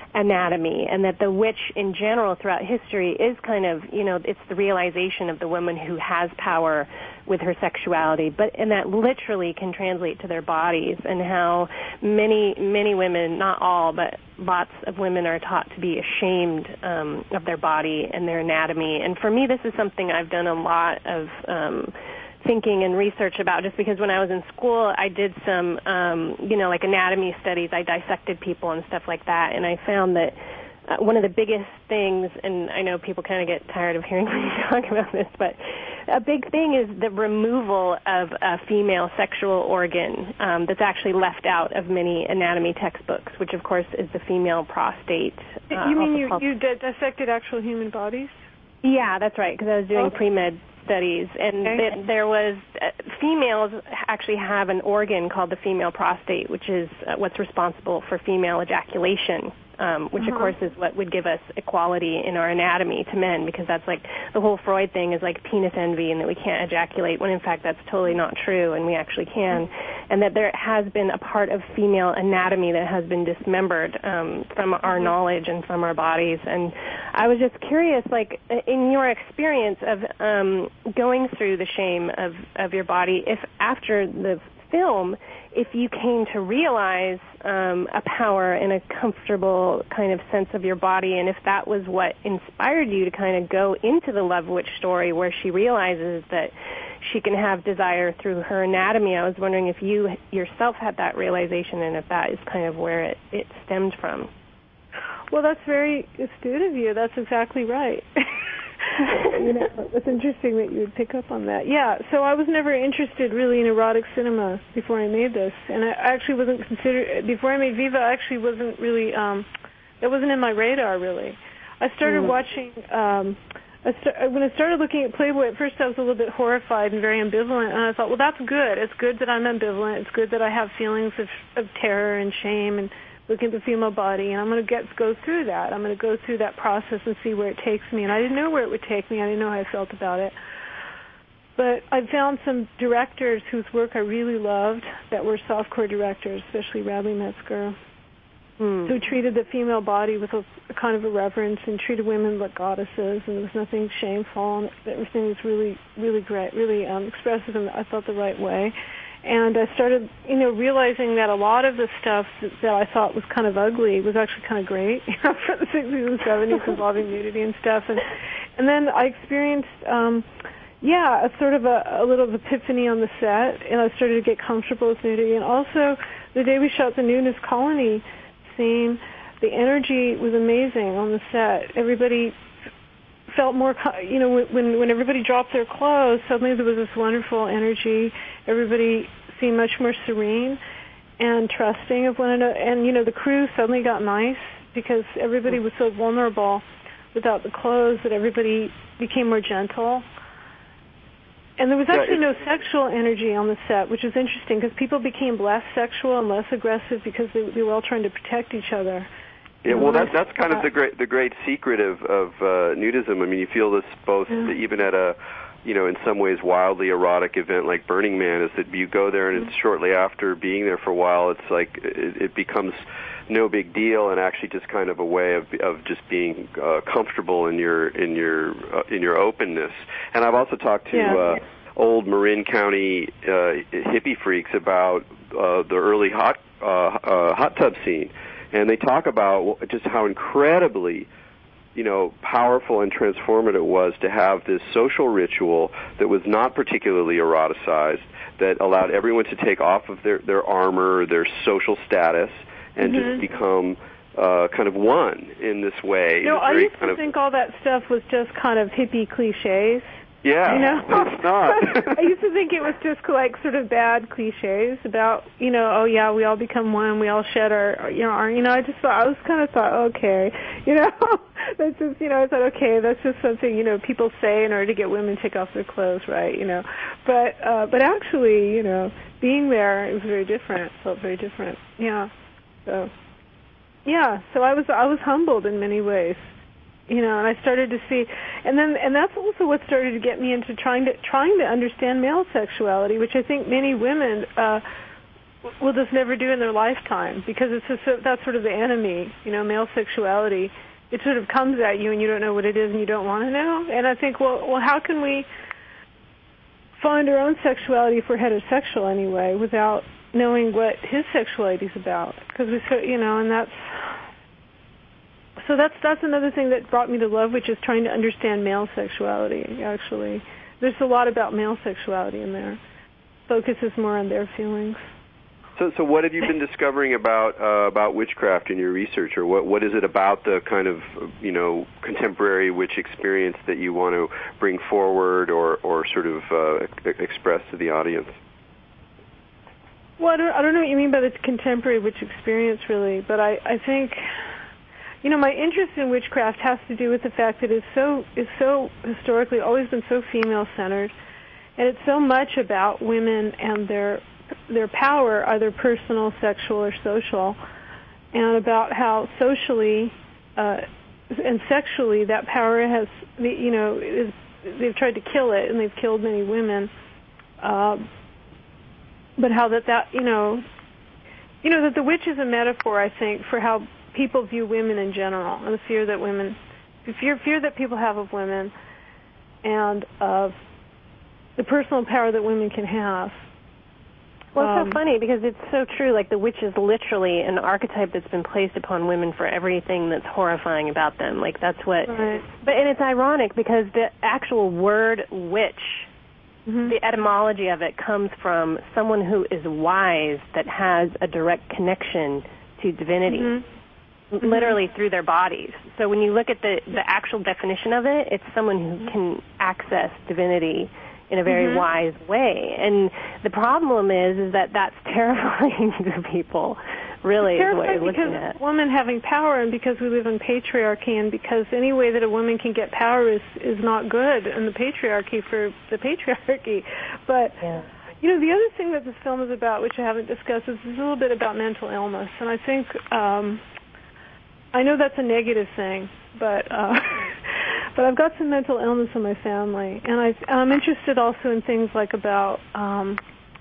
anatomy, and that the witch in general throughout history is kind of, you know, it's the realization of the woman who has power with her sexuality, but and that literally can translate to their bodies, and how many, many women, not all, but lots of women are taught to be ashamed um, of their body and their anatomy. And for me, this is something I've done a lot of um, thinking and research about, just because when I was in school, I did some, um, you know, like anatomy studies. I dissected people and stuff like that, and I found that uh, one of the biggest things, and I know people kind of get tired of hearing me talk about this, but a big thing is the removal of a female sexual organ um, that's actually left out of many anatomy textbooks, which, of course, is the female prostate. Uh, you mean you, you dissected actual human bodies? Yeah, that's right, because I was doing okay. pre-med studies, and okay. th- there was uh, females actually have an organ called the female prostate, which is uh, what's responsible for female ejaculation, um, which uh-huh. of course is what would give us equality in our anatomy to men, because that's like the whole Freud thing is like penis envy and that we can't ejaculate, when in fact that's totally not true, and we actually can, mm-hmm. and that there has been a part of female anatomy that has been dismembered um, from our mm-hmm. knowledge and from our bodies. And I was just curious, like, in your experience of um, going through the shame of, of your body, if after the film, if you came to realize um, a power and a comfortable kind of sense of your body, and if that was what inspired you to kind of go into the Love Witch story, where she realizes that she can have desire through her anatomy. I was wondering if you yourself had that realization, and if that is kind of where it, it stemmed from. Well, that's very astute of you. That's exactly right. You know, it's interesting that you would pick up on that. Yeah, so I was never interested really in erotic cinema before I made this, and I actually wasn't considered, before I made Viva, I actually wasn't really, um, it wasn't in my radar really. I started mm. watching, um, I st- when I started looking at Playboy, at first I was a little bit horrified and very ambivalent, and I thought, well, that's good. It's good that I'm ambivalent. It's good that I have feelings of, of terror and shame and looking at the female body, and I'm going to get go through that. I'm going to go through that process and see where it takes me. And I didn't know where it would take me. I didn't know how I felt about it. But I found some directors whose work I really loved that were softcore directors, especially Radley Metzger, hmm. who treated the female body with a, a kind of a reverence and treated women like goddesses, and there was nothing shameful, and everything was really, really great, really um, expressive, and I thought the right way. And I started, you know, realizing that a lot of the stuff that, that I thought was kind of ugly was actually kind of great, you know, for the sixties and seventies involving nudity and stuff. And and then I experienced, um, yeah, a sort of a, a little epiphany on the set, and I started to get comfortable with nudity. And also, the day we shot the Nudist Colony scene, the energy was amazing on the set. Everybody felt more, you know, when when everybody dropped their clothes, suddenly there was this wonderful energy. Everybody seemed much more serene and trusting of one another. And, you know, the crew suddenly got nice because everybody was so vulnerable without the clothes that everybody became more gentle. And there was actually no sexual energy on the set, which was interesting because people became less sexual and less aggressive because they, they were all trying to protect each other. Yeah, well, that, that's kind of the great the great secret of, of uh, nudism. I mean, you feel this both yeah. even at a, you know, in some ways wildly erotic event like Burning Man, is that you go there and it's shortly after being there for a while, it's like it, it becomes no big deal and actually just kind of a way of of just being uh, comfortable in your in your uh, in your openness. And I've also talked to. Yeah. Uh, old Marin County uh, hippie freaks about uh, the early hot uh, uh, hot tub scene. And they talk about just how incredibly, you know, powerful and transformative it was to have this social ritual that was not particularly eroticized, that allowed everyone to take off of their, their armor, their social status, and mm-hmm. just become uh, kind of one in this way. No, I used to think all that stuff was just kind of hippie cliches. Yeah, you know? It's not. I used to think it was just like sort of bad cliches about, you know, oh yeah, we all become one, we all shed our, you know, our, you know, I just thought, I was kind of thought, okay, you know, that's just, you know, I thought, okay, that's just something, you know, people say in order to get women to take off their clothes, right, you know, but, uh, but actually, you know, being there, it was very different, felt very different, yeah, so, yeah, so I was, I was humbled in many ways. You know, and I started to see, and then, and that's also what started to get me into trying to trying to understand male sexuality, which I think many women uh, will just never do in their lifetime, because it's just, that's sort of the enemy, you know, male sexuality. It sort of comes at you and you don't know what it is and you don't want to know. And I think, well, well, how can we find our own sexuality if we're heterosexual anyway, without knowing what his sexuality is about? Because we, so you know, and that's so that's that's another thing that brought me to Love, which is trying to understand male sexuality. Actually, there's a lot about male sexuality in there. Focuses more on their feelings. So, so what have you been discovering about uh, about witchcraft in your research, or what what is it about the kind of you know contemporary witch experience that you want to bring forward, or or sort of uh, express to the audience? Well, I don't, I don't know what you mean by the contemporary witch experience, really, but I, I think, you know, my interest in witchcraft has to do with the fact that it's so it's so historically always been so female-centered, and it's so much about women and their their power, either personal, sexual, or social, and about how socially uh, and sexually that power has, you know, is, they've tried to kill it, and they've killed many women. Uh, but how that, that, you know, you know, that the witch is a metaphor, I think, for how people view women in general, and the fear that women, the fear, fear that people have of women, and of the personal power that women can have. Well, it's Um, so funny because it's so true. Like, the witch is literally an archetype that's been placed upon women for everything that's horrifying about them. Like, that's what. Right. But and it's ironic because the actual word witch, mm-hmm. the etymology of it comes from someone who is wise that has a direct connection to divinity, Mm-hmm. literally through their bodies. So when you look at the the actual definition of it, it's someone who can access divinity in a very mm-hmm. wise way. And the problem is is that that's terrifying to people, really, it's is what you're looking because at. women having power, and because we live in patriarchy, and because any way that a woman can get power is is not good in the patriarchy for the patriarchy. But yeah. you know, the other thing that this film is about, which I haven't discussed, is a little bit about mental illness. And I think um, I know that's a negative thing, but uh, but I've got some mental illness in my family, and I, I'm interested also in things like about um,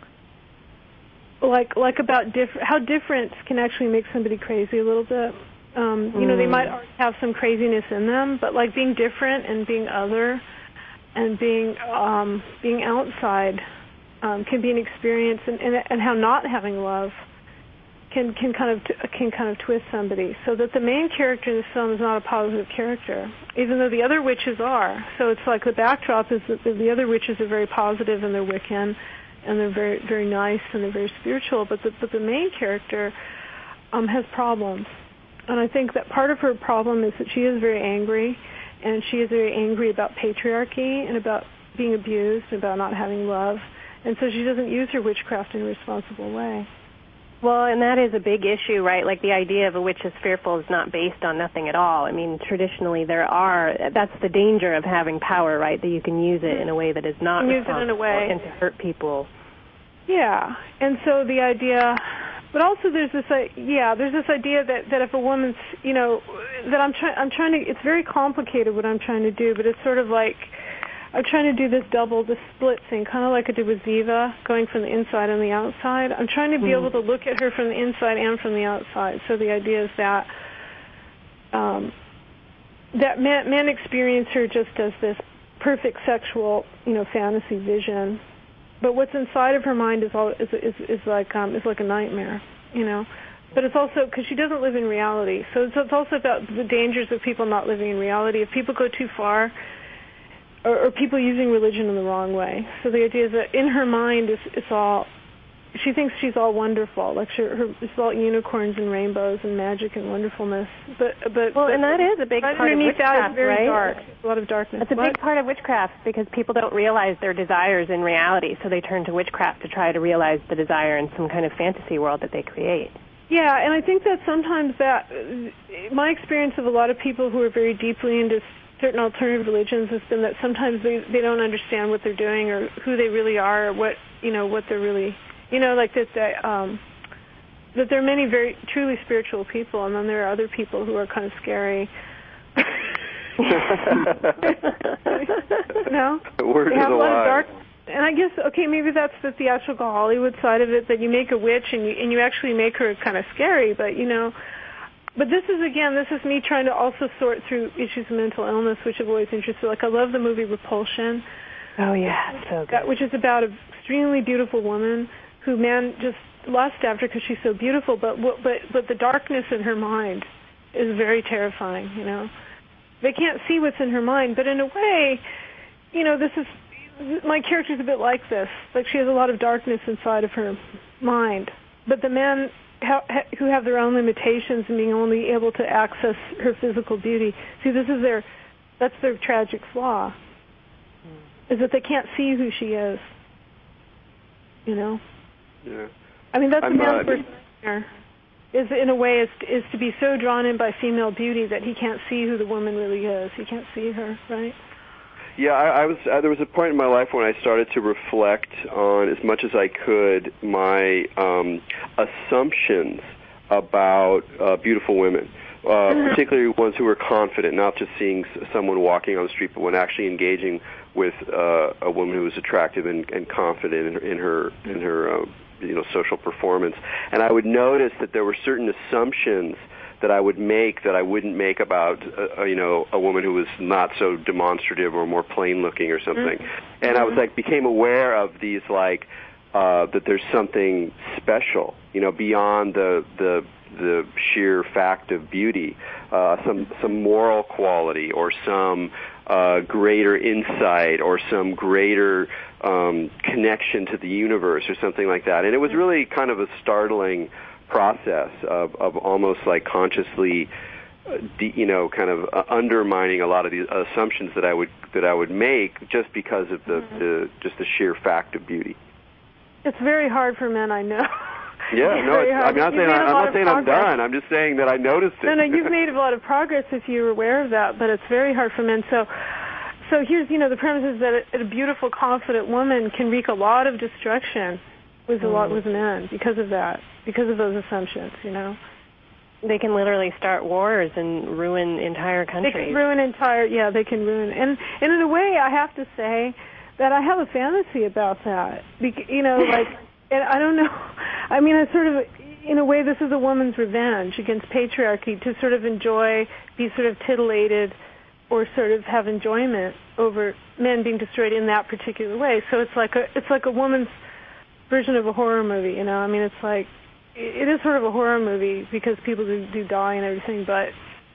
like like about diff- how difference can actually make somebody crazy a little bit. Um, you know, they might already have some craziness in them, but like being different and being other and being um, being outside um, can be an experience, and, and and how not having love can can kind of t- can kind of twist somebody, so that the main character in this film is not a positive character, even though the other witches are. So it's like the backdrop is that the other witches are very positive and they're Wiccan and they're very very nice and they're very spiritual, but the but the main character um, has problems, and I think that part of her problem is that she is very angry, and she is very angry about patriarchy and about being abused and about not having love, and so she doesn't use her witchcraft in a responsible way. Well, and that is a big issue, right? Like, the idea of a witch is fearful is not based on nothing at all. I mean, traditionally there are, that's the danger of having power, right? That you can use it in a way that is not use responsible it in a way. and to hurt people. Yeah, and so the idea, but also there's this, uh, yeah, there's this idea that, that if a woman's, you know, that I'm trying, I'm trying to, it's very complicated what I'm trying to do, but it's sort of like, I'm trying to do this double, this split thing, kind of like I did with Ziva, going from the inside and the outside. I'm trying to be mm. able to look at her from the inside and from the outside. So the idea is that um, that men, men experience her just as this perfect sexual, you know, fantasy vision, but what's inside of her mind is all is is, is like um, is like a nightmare, you know. But it's also because she doesn't live in reality. So it's, it's also about the dangers of people not living in reality. If people go too far. Or, or people using religion in the wrong way. So the idea is that in her mind, it's, it's all, she thinks she's all wonderful, like she, her, it's all unicorns and rainbows and magic and wonderfulness. But but well, but, and that is a big part of witchcraft, that is very right? dark. A lot of darkness. It's a what? big part of witchcraft because people don't realize their desires in reality, so they turn to witchcraft to try to realize the desire in some kind of fantasy world that they create. Yeah, and I think that sometimes that, my experience of a lot of people who are very deeply into certain alternative religions has been that sometimes they they don't understand what they're doing or who they really are or what you know what they're really you know like that they, um that there are many very truly spiritual people, and then there are other people who are kind of scary. Word no, they have of a lot lie. of dark and I guess okay, maybe that's the theatrical Hollywood side of it, that you make a witch and you and you actually make her kind of scary, but you know. But this is, again, this is me trying to also sort through issues of mental illness, which have always interested. Like, I love the movie Repulsion. Oh, yeah, so good. Which is about an extremely beautiful woman who man just lusts after because she's so beautiful, but but but the darkness in her mind is very terrifying, you know. They can't see what's in her mind, but in a way, you know, this is, my character's a bit like this. Like, she has a lot of darkness inside of her mind. But the men who have their own limitations and being only able to access her physical beauty. See, this is their, that's their tragic flaw, mm. is that they can't see who she is. You know? Yeah. I mean, that's I'm, the man's uh, first nightmare, is in a way is, is to be so drawn in by female beauty that he can't see who the woman really is. He can't see her, right? Yeah, I, I was. Uh, there was a point in my life when I started to reflect on, as much as I could, my um, assumptions about uh, beautiful women, uh, mm-hmm. particularly ones who were confident, not just seeing someone walking on the street, but when actually engaging with uh, a woman who was attractive and, and confident in her in her, in her uh, you know, social performance. And I would notice that there were certain assumptions that I would make that I wouldn't make about, uh, you know, a woman who was not so demonstrative or more plain looking or something. Mm-hmm. And I was like, became aware of these, like, uh, that there's something special, you know, beyond the the the sheer fact of beauty, uh, some some moral quality or some uh, greater insight or some greater um, connection to the universe or something like that. And it was really kind of a startling process of, of almost like consciously, uh, de- you know, kind of uh, undermining a lot of the assumptions that I would that I would make just because of the, mm-hmm. the just the sheer fact of beauty. It's very hard for men, I know. Yeah, no, it's, I'm not saying, I'm, not saying I'm done. I'm just saying that I noticed it. No, no, you've made a lot of progress if you're aware of that, but it's very hard for men. So, so here's, you know, the premise is that a, a beautiful, confident woman can wreak a lot of destruction with a lot with men because of that, because of those assumptions, you know. They can literally start wars and ruin entire countries. They can ruin entire, yeah, they can ruin. And, and in a way, I have to say that I have a fantasy about that. Be- you know, like, and I don't know, I mean, I sort of, in a way, this is a woman's revenge against patriarchy, to sort of enjoy, be sort of titillated, or sort of have enjoyment over men being destroyed in that particular way. So it's like a, it's like a woman's version of a horror movie, you know. I mean, it's like, it is sort of a horror movie because people do, do die and everything, but,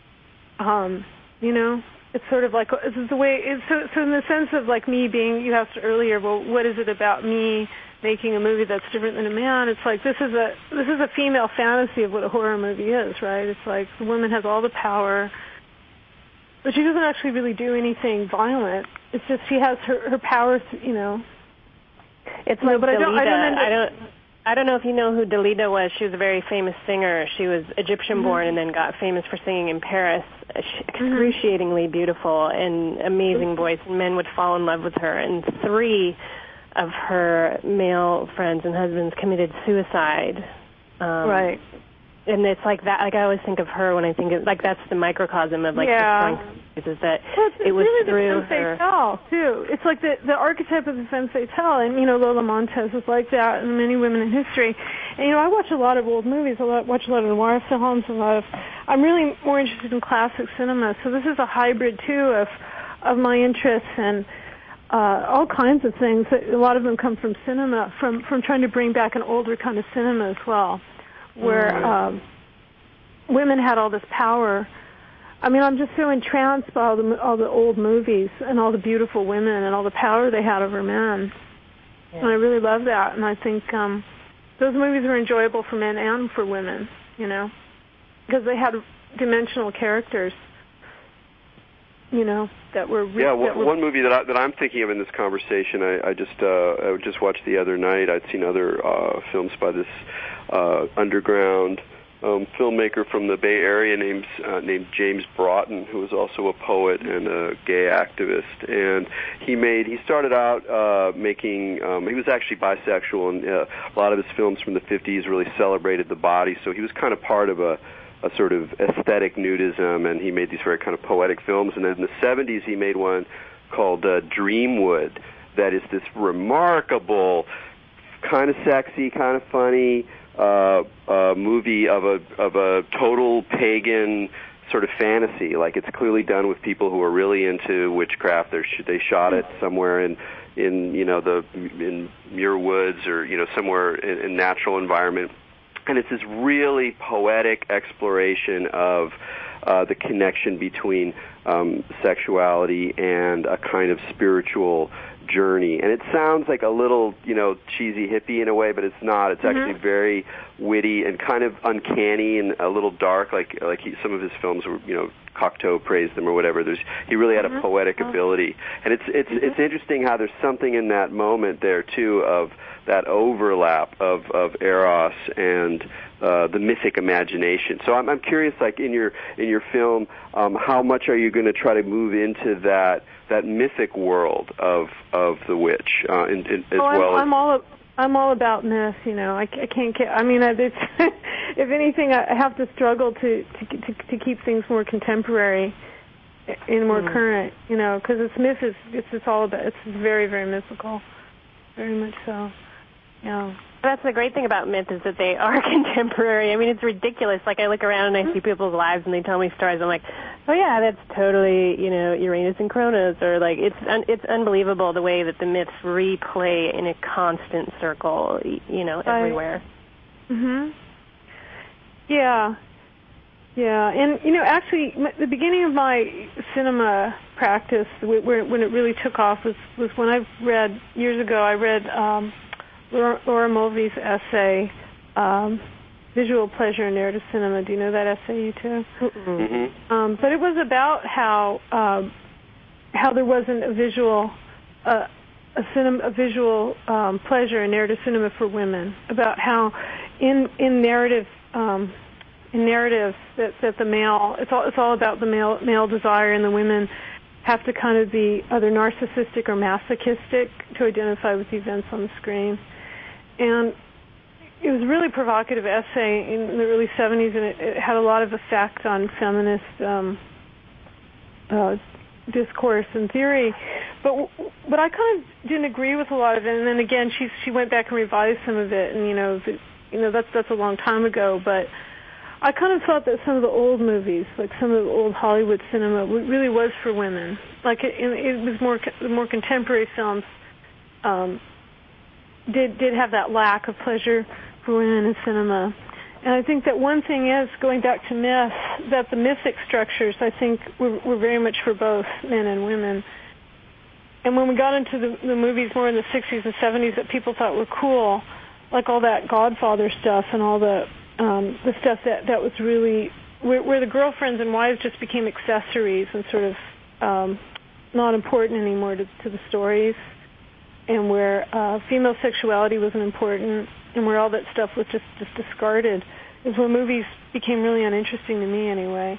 um, you know, it's sort of like, this is the way, it's, so, so in the sense of like me being, you asked earlier, well, what is it about me making a movie that's different than a man? It's like, this is a, this is a female fantasy of what a horror movie is, right? It's like the woman has all the power, but she doesn't actually really do anything violent. It's just she has her, her powers, you know. It's like no, but Dalida. I don't, I don't, I don't, I don't know if you know who Dalida was. She was a very famous singer. She was Egyptian-born mm-hmm. and then got famous for singing in Paris. Excruciatingly mm-hmm. beautiful and amazing voice, and men would fall in love with her. And three of her male friends and husbands committed suicide. Um, right. And it's like that. Like I always think of her when I think of, like, that's the microcosm of like yeah. the is that well, it's, it was really through the her. Fatale, too. It's like the the archetype of the femme fatale, and you know Lola Montez was like that, and many women in history. And you know I watch a lot of old movies. I watch a lot of noir films. A lot of. I'm really more interested in classic cinema. So this is a hybrid too of of my interests and. Uh, all kinds of things. A lot of them come from cinema, from from trying to bring back an older kind of cinema as well, where mm-hmm. um, women had all this power. I mean, I'm just so entranced by all the all the old movies and all the beautiful women and all the power they had over men, yeah. and I really love that. And I think um, those movies are enjoyable for men and for women, you know, because they had dimensional characters. You know, that were re- yeah. One, that were one movie that I, that I'm thinking of in this conversation, I, I just uh, I just watched the other night. I'd seen other uh, films by this uh, underground um, filmmaker from the Bay Area named uh, named James Broughton, who was also a poet and a gay activist. And he made he started out uh, making. Um, he was actually bisexual, and uh, a lot of his films from the fifties really celebrated the body. So he was kind of part of a. a sort of aesthetic nudism, and he made these very kind of poetic films. And then in the seventies, he made one called uh, Dreamwood, that is this remarkable, kind of sexy, kind of funny uh, uh, movie of a of a total pagan sort of fantasy. Like, it's clearly done with people who are really into witchcraft. They're sh- they shot it somewhere in in you know the in Muir Woods or you know somewhere in, in natural environment, and it's this really poetic exploration of uh, the connection between um, sexuality and a kind of spiritual journey. And it sounds like a little, you know, cheesy hippie in a way, but it's not. It's mm-hmm. actually very witty and kind of uncanny and a little dark, like like he, some of his films were, you know, Cocteau praised them or whatever. There's he really had mm-hmm. a poetic oh. ability. And it's it's mm-hmm. it's interesting how there's something in that moment there too of that overlap of of Eros and uh, the mythic imagination. So I'm I'm curious, like in your in your film, um, how much are you going to try to move into that that mythic world of of the witch, uh, in, in, as oh, I'm, well as I'm all I'm all about myth. You know, I, I can't. I mean, it's, if anything, I have to struggle to to to, to keep things more contemporary and more mm. current. You know, because it's myth is it's it's all about it's very very mythical, very much so. Yeah. That's the great thing about myth is that they are contemporary. I mean, it's ridiculous. Like, I look around and I see people's lives and they tell me stories. I'm like, oh yeah, that's totally, you know, Uranus and Cronus, or like it's un- it's unbelievable the way that the myths replay in a constant circle, you know, everywhere. Mhm. Yeah. Yeah, and you know, actually, the beginning of my cinema practice, where when it really took off, was was when I read years ago. I read. Um, Laura, Laura Mulvey's essay, um, Visual Pleasure in Narrative Cinema. Do you know that essay, you too? Mm-hmm. Um, but it was about how um, how there wasn't a visual uh, a, cinema, a visual um, pleasure in narrative cinema for women. About how in in narrative um, in narrative that, that the male it's all it's all about the male male desire, and the women have to kind of be either narcissistic or masochistic to identify with the events on the screen. And it was a really provocative essay in the early seventies, and it, it had a lot of effect on feminist um, uh, discourse and theory. But but I kind of didn't agree with a lot of it. And then again, she she went back and revised some of it, and you know, the, you know that's that's a long time ago. But I kind of thought that some of the old movies, like some of the old Hollywood cinema, really was for women. Like it, it was more the more contemporary films. Um, did did have that lack of pleasure for women in cinema. And I think that one thing is, going back to myth, that the mythic structures, I think, were, were very much for both men and women. And when we got into the, the movies more in the sixties and seventies that people thought were cool, like all that Godfather stuff and all the um, the stuff that, that was really, where, where the girlfriends and wives just became accessories and sort of um, not important anymore to, to the stories, and where uh, female sexuality wasn't important, and where all that stuff was just, just discarded, is when movies became really uninteresting to me anyway.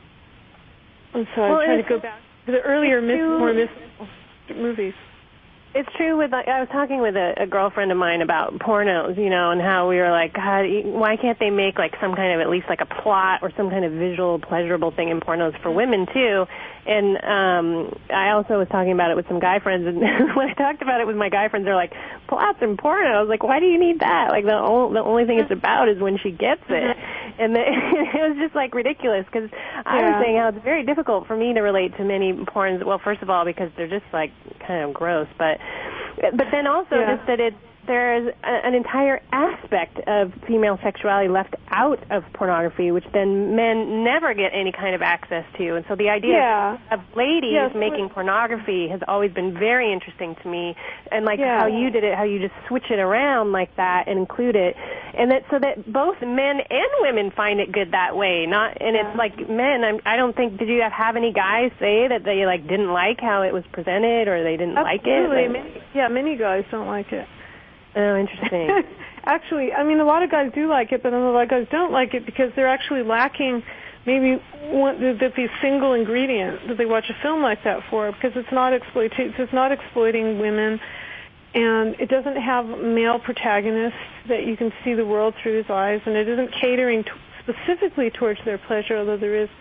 And so well, I try to go back to the earlier, myth, more mythical movies. It's true. With I was talking with a, a girlfriend of mine about pornos, you know, and how we were like, God, why can't they make like some kind of, at least like a plot or some kind of visual, pleasurable thing in pornos for women too? And um, I also was talking about it with some guy friends, and when I talked about it with my guy friends, they're like, plots in porno. I was like, why do you need that? Like the only the only thing it's about is when she gets it, and the, it was just like ridiculous, because I yeah. was saying how it's very difficult for me to relate to many porns. Well, first of all, because they're just like kind of gross, but but then also yeah. just that it. There's a, an entire aspect of female sexuality left out of pornography, which then men never get any kind of access to. And so the idea yeah. of ladies yes. making pornography has always been very interesting to me. And like yeah. how you did it, how you just switch it around like that and include it. And that so that both men and women find it good that way. Not and yeah. it's like men, I'm, I don't think, did you have any guys say that they like didn't like how it was presented, or they didn't Absolutely. like it? Many, yeah, many guys don't like it. Oh, interesting. Actually, I mean, a lot of guys do like it, but a lot of guys don't like it because they're actually lacking maybe one, the, the single ingredient that they watch a film like that for, because it's not exploiting, it's not exploiting women, and it doesn't have male protagonists that you can see the world through his eyes, and it isn't catering to, specifically towards their pleasure, although there is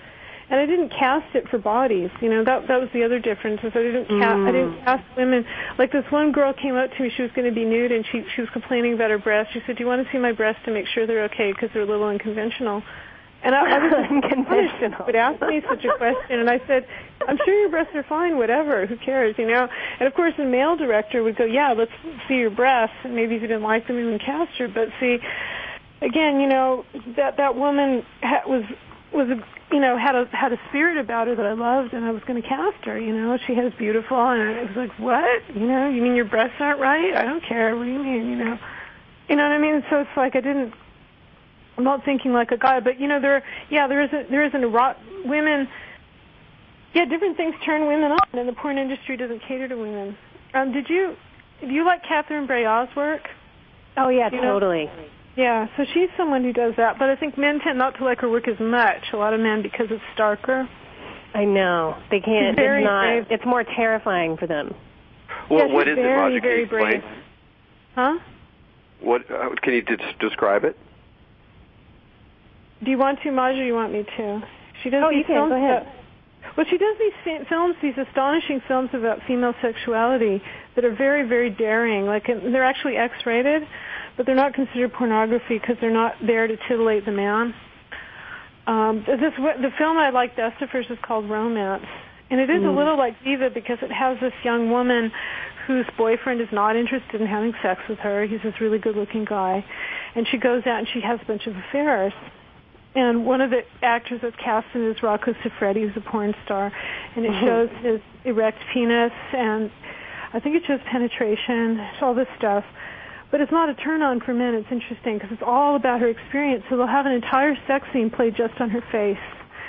and I didn't cast it for bodies. You know, that that was the other difference. Is I didn't ca- Mm. I didn't cast women. Like this one girl came up to me. She was going to be nude, and she she was complaining about her breasts. She said, "Do you want to see my breasts to make sure they're okay because they're a little unconventional?" And I, I was unconventional. Would ask me such a question, and I said, "I'm sure your breasts are fine. Whatever. Who cares? You know." And of course, the male director would go, "Yeah, let's see your breasts. And maybe if you didn't like them, you would cast her." But see, again, you know, that that woman ha- was was a, you know had a had a spirit about her that I loved, and I was going to cast her. You know, she was beautiful, and it was like, what? You know, you mean your breasts aren't right? I don't care. What do you mean? You know, you know what I mean? So it's like I didn't. I'm not thinking like a guy, but you know, there, yeah, there isn't there isn't a rot women. Yeah, different things turn women on, and the porn industry doesn't cater to women. Um, did you do you like Catherine Breillat's work? Oh yeah, you totally. Know? Yeah, so she's someone who does that, but I think men tend not to like her work as much. A lot of men because it's starker. I know they can't. She's very it's not. brave. It's more terrifying for them. Well, yeah, what is very, it, Maja? Can you explain? Brave. Huh? What uh, can you d- describe it? Do you want to, Maja, or you want me to? She does oh, these you can. films Go ahead. About, well, she does these fi- films, these astonishing films about female sexuality that are very, very daring. Like, they're actually X-rated, but they're not considered pornography because they're not there to titillate the man. Um, this the film I like best of hers is called Romance, and it is mm. a little like Diva because it has this young woman whose boyfriend is not interested in having sex with her. He's this really good-looking guy, and she goes out and she has a bunch of affairs. And one of the actors that's cast in is Rocco Siffredi, who's a porn star, and it mm-hmm. shows his erect penis, and I think it shows penetration, all this stuff. But it's not a turn-on for men. It's interesting because it's all about her experience. So they'll have an entire sex scene played just on her face.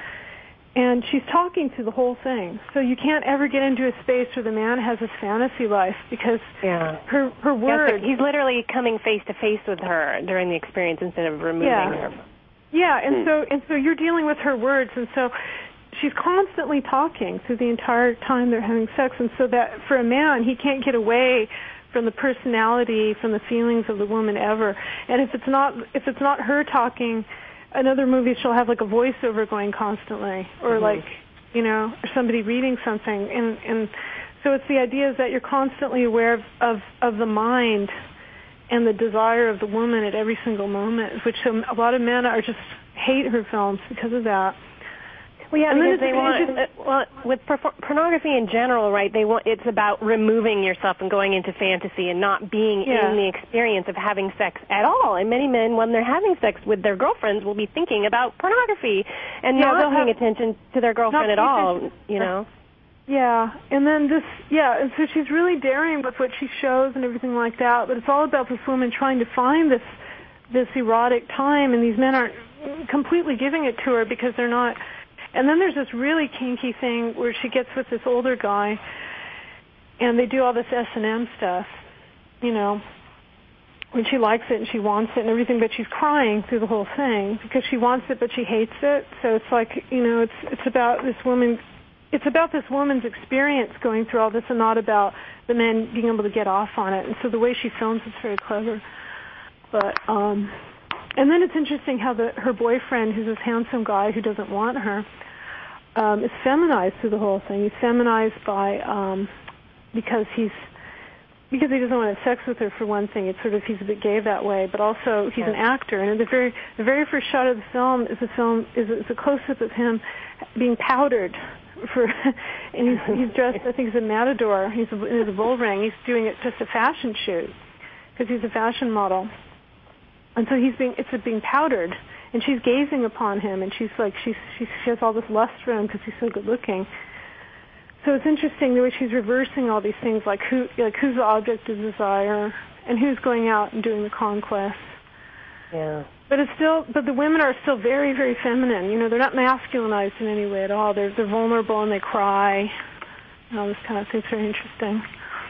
And she's talking through the whole thing. So you can't ever get into a space where the man has his fantasy life because yeah. her her words... Yes, he's literally coming face-to-face with her during the experience instead of removing yeah. her. Yeah, and so and so you're dealing with her words, and so she's constantly talking through the entire time they're having sex, and so that for a man, he can't get away from the personality, from the feelings of the woman ever. And if it's not if it's not her talking, in other movies she'll have like a voiceover going constantly, or mm-hmm. like you know, or somebody reading something, and and so it's the idea is that you're constantly aware of of, of the mind and the desire of the woman at every single moment, which um, a lot of men are just hate her films because of that. Well, yeah, and because then they want, uh, well, with por- pornography in general, right, they want, it's about removing yourself and going into fantasy and not being yeah. in the experience of having sex at all. And many men, when they're having sex with their girlfriends, will be thinking about pornography and yeah, not paying have, attention to their girlfriend at all, you know. Yeah, and then this, yeah, and so she's really daring with what she shows and everything like that, but it's all about this woman trying to find this this erotic time, and these men aren't completely giving it to her because they're not. And then there's this really kinky thing where she gets with this older guy, and they do all this S and M stuff, you know, when she likes it and she wants it and everything, but she's crying through the whole thing because she wants it but she hates it. So it's like, you know, it's it's about this woman. It's about this woman's experience going through all this and not about the men being able to get off on it. And so the way she films is very clever. But, um, and then it's interesting how the, her boyfriend, who's this handsome guy who doesn't want her, um, is feminized through the whole thing. He's feminized by, um, because he's, because he doesn't want to have sex with her for one thing. It's sort of, he's a bit gay that way, but also he's yeah. an actor. And the very, the very first shot of the film is a film, is a, is a close-up of him being powdered. For and he's, he's dressed, I think he's a matador. He's a, in a bull ring. He's doing it just a fashion shoot because he's a fashion model. And so he's being, it's a being powdered, and she's gazing upon him, and she's like, she's, she's she has all this lust for him because he's so good looking. So it's interesting the way she's reversing all these things, like who, like who's the object of desire, and who's going out and doing the conquest. Yeah. But it's still, but the women are still very, very feminine. You know, they're not masculinized in any way at all. They're they're vulnerable and they cry. And all this kind of thing's very interesting.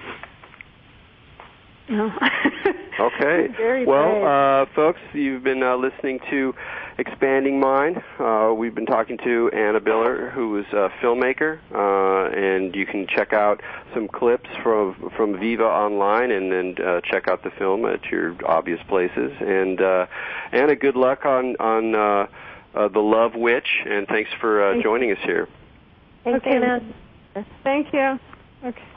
No. Okay. Very well, uh, folks, you've been uh, listening to Expanding Mind. Uh, we've been talking to Anna Biller, who is a filmmaker, uh, and you can check out some clips from from Viva online, and then uh, check out the film at your obvious places. And uh, Anna, good luck on on uh, uh, The Love Witch, and thanks for uh, joining us here. Thanks, okay. Anna. Thank you. Okay.